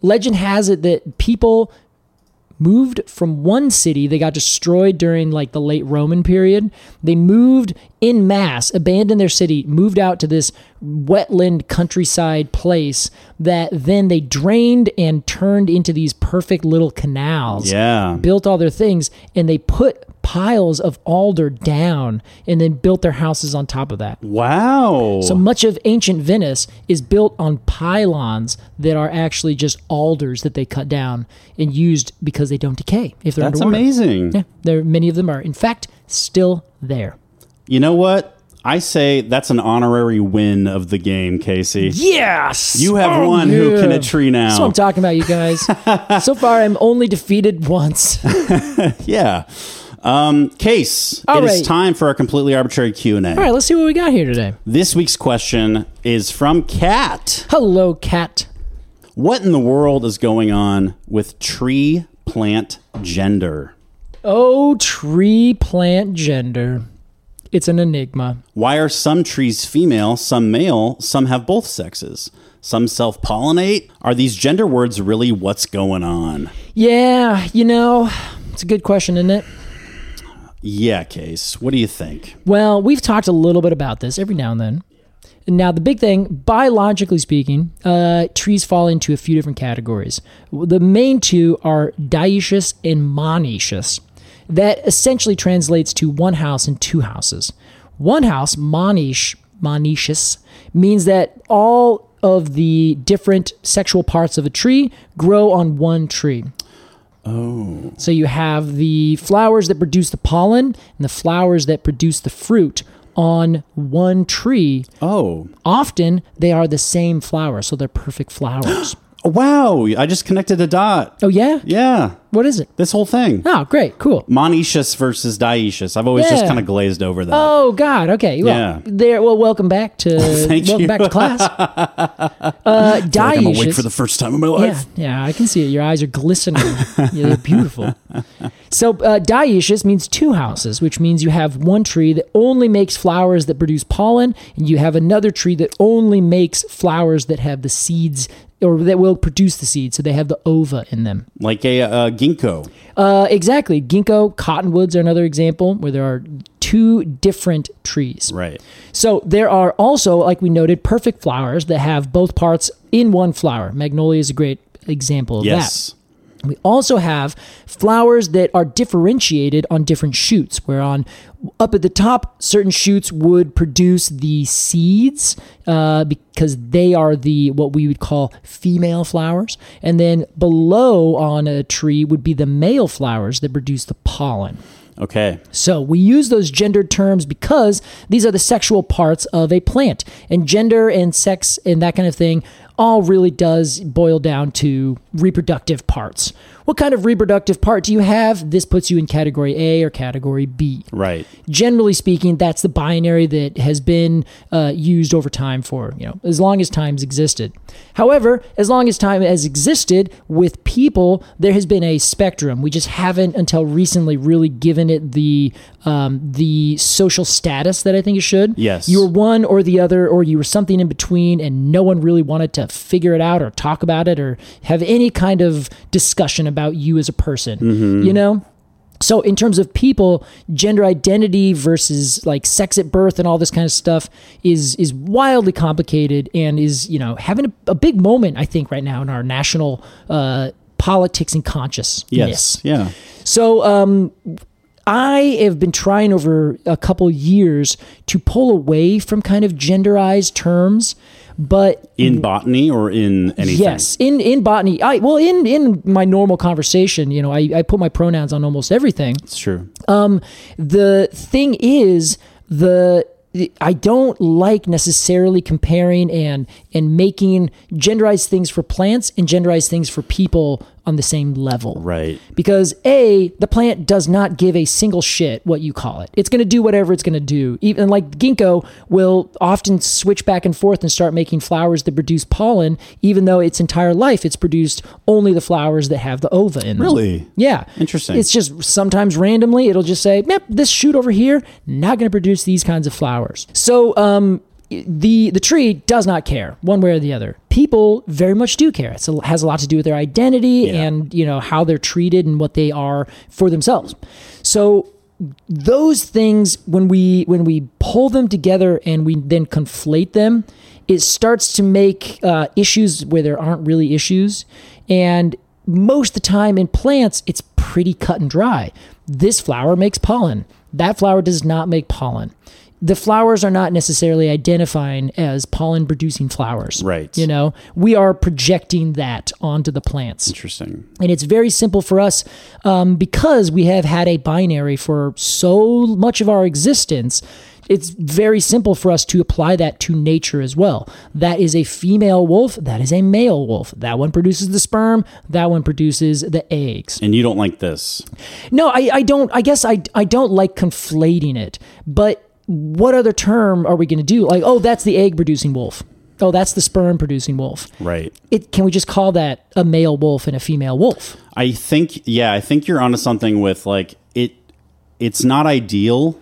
Speaker 4: legend has it that people moved from one city. They got destroyed during like the late Roman period. They moved in mass, abandoned their city, moved out to this wetland countryside place that then they drained and turned into these perfect little canals.
Speaker 3: Yeah.
Speaker 4: Built all their things, and they put piles of alder down and then built their houses on top of that.
Speaker 3: Wow.
Speaker 4: So much of ancient Venice is built on pylons that are actually just alders that they cut down and used because they don't decay if they're
Speaker 3: That's
Speaker 4: underwater.
Speaker 3: amazing.
Speaker 4: Yeah, there many of them are, in fact, still there.
Speaker 3: You know what? I say that's an honorary win of the game, Casey.
Speaker 4: Yes!
Speaker 3: You have
Speaker 4: Oh,
Speaker 3: one
Speaker 4: yeah.
Speaker 3: who can a tree now.
Speaker 4: That's what I'm talking about, you guys. So far, I'm only defeated once.
Speaker 3: Yeah. Um, Case,
Speaker 4: All
Speaker 3: it is
Speaker 4: right.
Speaker 3: time for our completely arbitrary Q and A.
Speaker 4: All right, let's see what we got here today.
Speaker 3: This week's question is from Kat.
Speaker 4: Hello, cat.
Speaker 3: What in the world is going on with tree plant gender?
Speaker 4: Oh, tree plant gender. It's an enigma.
Speaker 3: Why are some trees female, some male, some have both sexes? Some self-pollinate? Are these gender words really what's going on?
Speaker 4: Yeah, you know, it's a good question, isn't it?
Speaker 3: Yeah, Case. What do you think?
Speaker 4: Well, we've talked a little bit about this every now and then. Now, the big thing, biologically speaking, uh, trees fall into a few different categories. The main two are dioecious and monoecious. That essentially translates to one house and two houses. One house, monoecious, monoecious, means that all of the different sexual parts of a tree grow on one tree. Oh. So you have the flowers that produce the pollen and the flowers that produce the fruit on one tree.
Speaker 3: Oh.
Speaker 4: Often they are the same flower, so they're perfect flowers.
Speaker 3: Wow. I just connected a dot.
Speaker 4: Oh, yeah?
Speaker 3: Yeah.
Speaker 4: What is it?
Speaker 3: This whole thing.
Speaker 4: Oh, great. Cool.
Speaker 3: Monoecious versus dioecious. I've always just
Speaker 4: Yeah.
Speaker 3: kind of glazed over that.
Speaker 4: Oh, God. Okay. Well,
Speaker 3: Yeah.
Speaker 4: there. Well, welcome back to
Speaker 3: Thank
Speaker 4: welcome
Speaker 3: you.
Speaker 4: back to class. Uh,
Speaker 3: I'm
Speaker 4: dioecious.
Speaker 3: awake for the first time in my
Speaker 4: Yeah,
Speaker 3: life.
Speaker 4: yeah, I can see it. Your eyes are glistening. Yeah, they're beautiful. So uh, dioecious means two houses, which means you have one tree that only makes flowers that produce pollen, and you have another tree that only makes flowers that have the seeds, or that will produce the seeds, so they have the ova in them.
Speaker 3: Like a uh, ginkgo.
Speaker 4: Uh, exactly. Ginkgo, cottonwoods are another example where there are two different trees.
Speaker 3: Right.
Speaker 4: So there are also, like we noted, perfect flowers that have both parts in one flower. Magnolia is a great example of
Speaker 3: Yes.
Speaker 4: that. We also have flowers that are differentiated on different shoots, where on up at the top, certain shoots would produce the seeds uh, because they are the what we would call female flowers. And then below on a tree would be the male flowers that produce the pollen.
Speaker 3: Okay.
Speaker 4: So we use those gendered terms because these are the sexual parts of a plant. And gender and sex and that kind of thing all really does boil down to reproductive parts. What kind of reproductive part do you have? This puts you in category A or category B.
Speaker 3: Right.
Speaker 4: Generally speaking, that's the binary that has been uh, used over time for, you know, as long as time's existed. However, as long as time has existed with people, there has been a spectrum. We just haven't until recently really given it the um, the social status that I think it should.
Speaker 3: Yes.
Speaker 4: You were one or the other, or you were something in between, and no one really wanted to figure it out or talk about it or have any kind of discussion about you as a person,
Speaker 3: Mm-hmm.
Speaker 4: you know? So in terms of people, gender identity versus like sex at birth and all this kind of stuff is is wildly complicated and is, you know, having a, a big moment, I think, right now in our national uh, politics and consciousness.
Speaker 3: Yes. Yeah.
Speaker 4: So um, I have been trying over a couple years to pull away from kind of genderized terms, but
Speaker 3: In botany or in anything?
Speaker 4: yes, in, in botany, I well in, in my normal conversation, you know, I, I put my pronouns on almost everything.
Speaker 3: It's true.
Speaker 4: The thing is, the I don't like necessarily comparing and and making genderized things for plants and genderized things for people on the same level.
Speaker 3: Right.
Speaker 4: Because A, the plant does not give a single shit what you call it. It's going to do whatever it's going to do. Even like ginkgo will often switch back and forth and start making flowers that produce pollen, even though its entire life it's produced only the flowers that have the ova in them.
Speaker 3: Really?
Speaker 4: Yeah.
Speaker 3: Interesting.
Speaker 4: It's just sometimes randomly it'll just say, yep, this shoot over here, not going to produce these kinds of flowers. So, um, the the tree does not care one way or the other. People very much do care. It's a, has a lot to do with their identity
Speaker 3: Yeah.
Speaker 4: and, you know, how they're treated and what they are for themselves. So those things, when we when we pull them together and we then conflate them, it starts to make uh, issues where there aren't really issues. And most of the time in plants, it's pretty cut and dry. This flower makes pollen. That flower does not make pollen. The flowers are not necessarily identifying as pollen-producing flowers.
Speaker 3: Right.
Speaker 4: You know, we are projecting that onto the plants.
Speaker 3: Interesting.
Speaker 4: And it's very simple for us um, because we have had a binary for so much of our existence. It's very simple for us to apply that to nature as well. That is a female wolf. That is a male wolf. That one produces the sperm. That one produces the eggs.
Speaker 3: And you don't like this?
Speaker 4: No, I, I don't. I guess I, I don't like conflating it. But what other term are we going to do? Like, oh, that's the egg producing wolf. Oh, that's the sperm producing wolf.
Speaker 3: Right.
Speaker 4: It, can we just call that a male wolf and a female wolf?
Speaker 3: I think, yeah, I think you're onto something with like it. It's not ideal,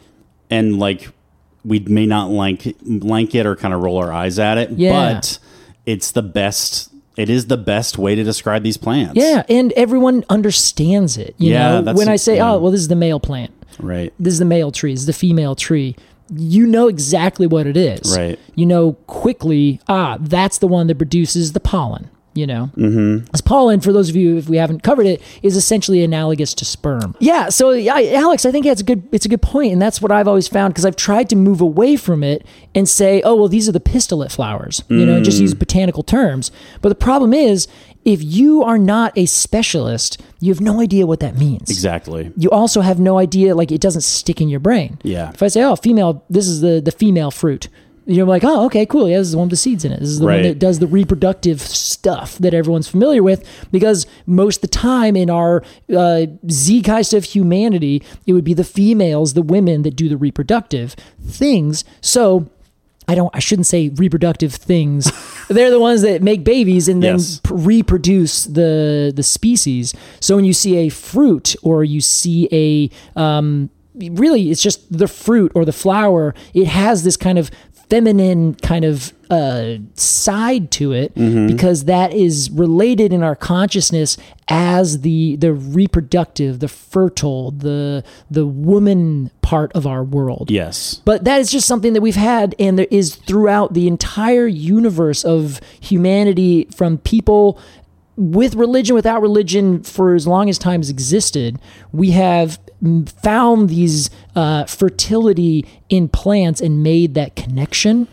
Speaker 3: and like we may not like like it or kind of roll our eyes at it.
Speaker 4: Yeah.
Speaker 3: But it's the best. It is the best way to describe these plants.
Speaker 4: Yeah, and everyone understands it. You
Speaker 3: Yeah,
Speaker 4: know,
Speaker 3: that's
Speaker 4: when
Speaker 3: a-
Speaker 4: I say,
Speaker 3: yeah.
Speaker 4: oh, well, this is the male plant.
Speaker 3: Right.
Speaker 4: This is the male tree. This is the female tree. You know exactly what it is.
Speaker 3: Right.
Speaker 4: You know quickly, ah, that's the one that produces the pollen. You know, mm-hmm. As pollen, for those of you if we haven't covered it, is essentially analogous to sperm. Yeah. So, I, Alex, I think that's a good. It's a good point, and that's what I've always found because I've tried to move away from it and say, oh, well, these are the pistillate flowers. You know, and just use botanical terms. But the problem is, if you are not a specialist, you have no idea what that means.
Speaker 3: Exactly.
Speaker 4: You also have no idea, like it doesn't stick in your brain.
Speaker 3: Yeah.
Speaker 4: If I say, oh, female, this is the the female fruit. You're like, oh, okay, cool. Yeah, this is the one with the seeds in it. This is the
Speaker 3: Right.
Speaker 4: one that does the reproductive stuff that everyone's familiar with. Because most of the time in our uh, zeitgeist of humanity, it would be the females, the women that do the reproductive things. So I don't. I shouldn't say reproductive things. They're the ones that make babies and then
Speaker 3: Yes.
Speaker 4: p- reproduce the the species. So when you see a fruit or you see a um, really, it's just the fruit or the flower. It has this kind of feminine kind of uh, side to it because that is related in our consciousness as the the reproductive, the fertile, the the woman part of our world.
Speaker 3: Yes.
Speaker 4: But that is just something that we've had, and there is throughout the entire universe of humanity, from people with religion, without religion, for as long as time has existed. We have mm, found these uh, fertility in plants and made that connection.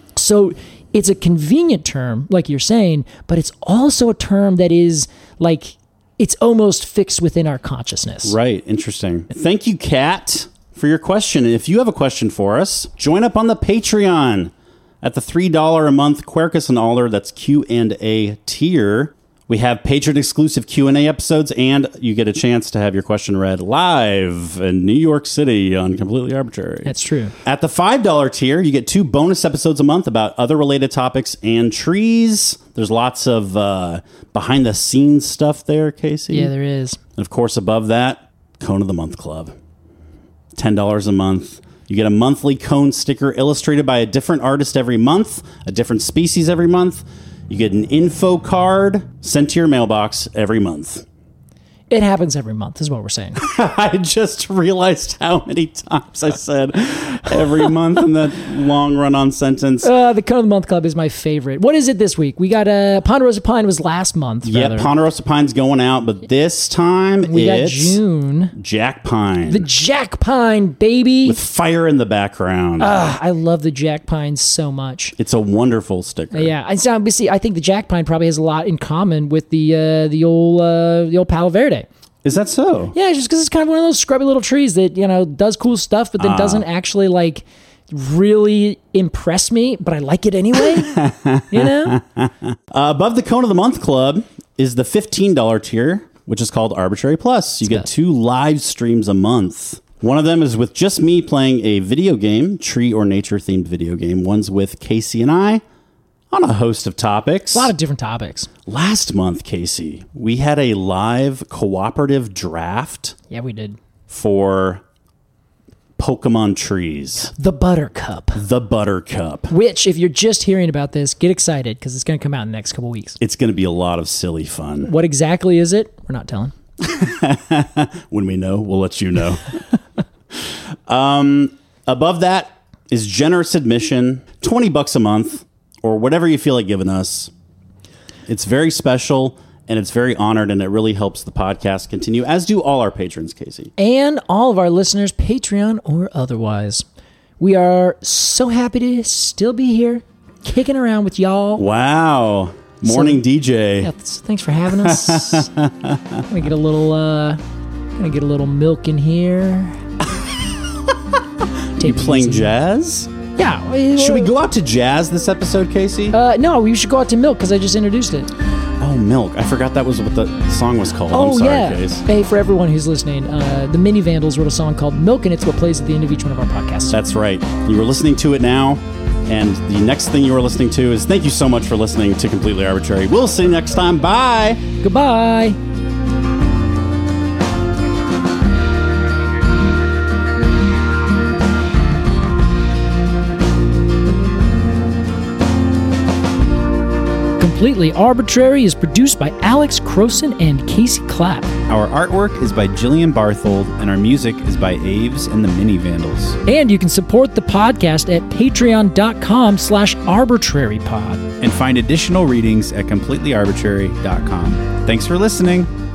Speaker 4: So it's a convenient term, like you're saying, but it's also a term that is like, it's almost fixed within our consciousness.
Speaker 3: Right. Interesting. Thank you, Kat, for your question. If you have a question for us, join up on the Patreon at the three dollars a month Quercus and Alder. That's Q and A tier. We have patron-exclusive Q and A episodes, and you get a chance to have your question read live in New York City on Completely Arbitrary.
Speaker 4: That's true.
Speaker 3: At the five dollars tier, you get two bonus episodes a month about other related topics and trees. There's lots of uh, behind-the-scenes stuff there, Casey.
Speaker 4: Yeah, there is.
Speaker 3: And of course, above that, Cone of the Month Club. ten dollars a month. You get a monthly cone sticker illustrated by a different artist every month, a different species every month. You get an info card sent to your mailbox every month.
Speaker 4: It happens every month, is what we're saying.
Speaker 3: I just realized how many times I said every month in that long run-on sentence.
Speaker 4: Uh, the Cone of the Month Club is my favorite. What is it this week? We got uh, Ponderosa Pine was last month.
Speaker 3: Yep,
Speaker 4: rather.
Speaker 3: Ponderosa Pine's going out, but this time
Speaker 4: We got
Speaker 3: it's
Speaker 4: June.
Speaker 3: Jack Pine.
Speaker 4: The Jack Pine, baby.
Speaker 3: with fire in the background.
Speaker 4: Ah, I love the Jack Pine so much.
Speaker 3: It's a wonderful sticker.
Speaker 4: Yeah, I so, but see, I think the Jack Pine probably has a lot in common with the uh, the old uh, the old Palo Verde.
Speaker 3: Is that so?
Speaker 4: Yeah, just because it's kind of one of those scrubby little trees that, you know, does cool stuff, but then
Speaker 3: Ah.
Speaker 4: doesn't actually like really impress me, but I like it anyway. You know?
Speaker 3: Uh, above the Cone of the Month Club is the fifteen dollars tier, which is called Arbitrary Plus. You get two live streams a month. One of them is with just me playing a video game, tree or nature themed video game. One's with Casey and I on a host of topics.
Speaker 4: A lot of different topics.
Speaker 3: Last month, Casey, we had a live cooperative draft
Speaker 4: Yeah, we did.
Speaker 3: for Pokemon trees.
Speaker 4: The Buttercup.
Speaker 3: The Buttercup.
Speaker 4: Which, if you're just hearing about this, get excited because it's going to come out in the next couple weeks.
Speaker 3: It's going to be a lot of silly fun.
Speaker 4: What exactly is it? We're not telling.
Speaker 3: When we know, we'll let you know. um, above that is generous admission, twenty bucks a month, or whatever you feel like giving us. It's very special, and it's very honored, and it really helps the podcast continue, as do all our patrons, Casey.
Speaker 4: And all of our listeners, Patreon or otherwise. We are so happy to still be here, kicking around with y'all.
Speaker 3: Wow. Morning
Speaker 4: so,
Speaker 3: D J.
Speaker 4: Yeah, thanks for having us. Gonna get a little, uh, gonna get a little milk in here.
Speaker 3: You playing jazz?
Speaker 4: Yeah. We,
Speaker 3: should we go out to jazz this episode, Casey?
Speaker 4: Uh, no, we should go out to milk because I just introduced it.
Speaker 3: Oh, Milk. I forgot that was what the song was called.
Speaker 4: Oh,
Speaker 3: I'm sorry,
Speaker 4: yeah.
Speaker 3: Case.
Speaker 4: Hey, for everyone who's listening, uh, the Mini Vandals wrote a song called Milk, and it's what plays at the end of each one of our podcasts.
Speaker 3: That's right. You were listening to it now, and the next thing you were listening to is thank you so much for listening to Completely Arbitrary. We'll see you next time. Bye.
Speaker 4: Goodbye. Completely Arbitrary is produced by Alex Croson and Casey Clapp.
Speaker 6: Our artwork is by Jillian Barthold, and our music is by Aves and the Mini Vandals.
Speaker 4: And you can support the podcast at patreon.com slash arbitrarypod.
Speaker 6: And find additional readings at completely arbitrary dot com. Thanks for listening.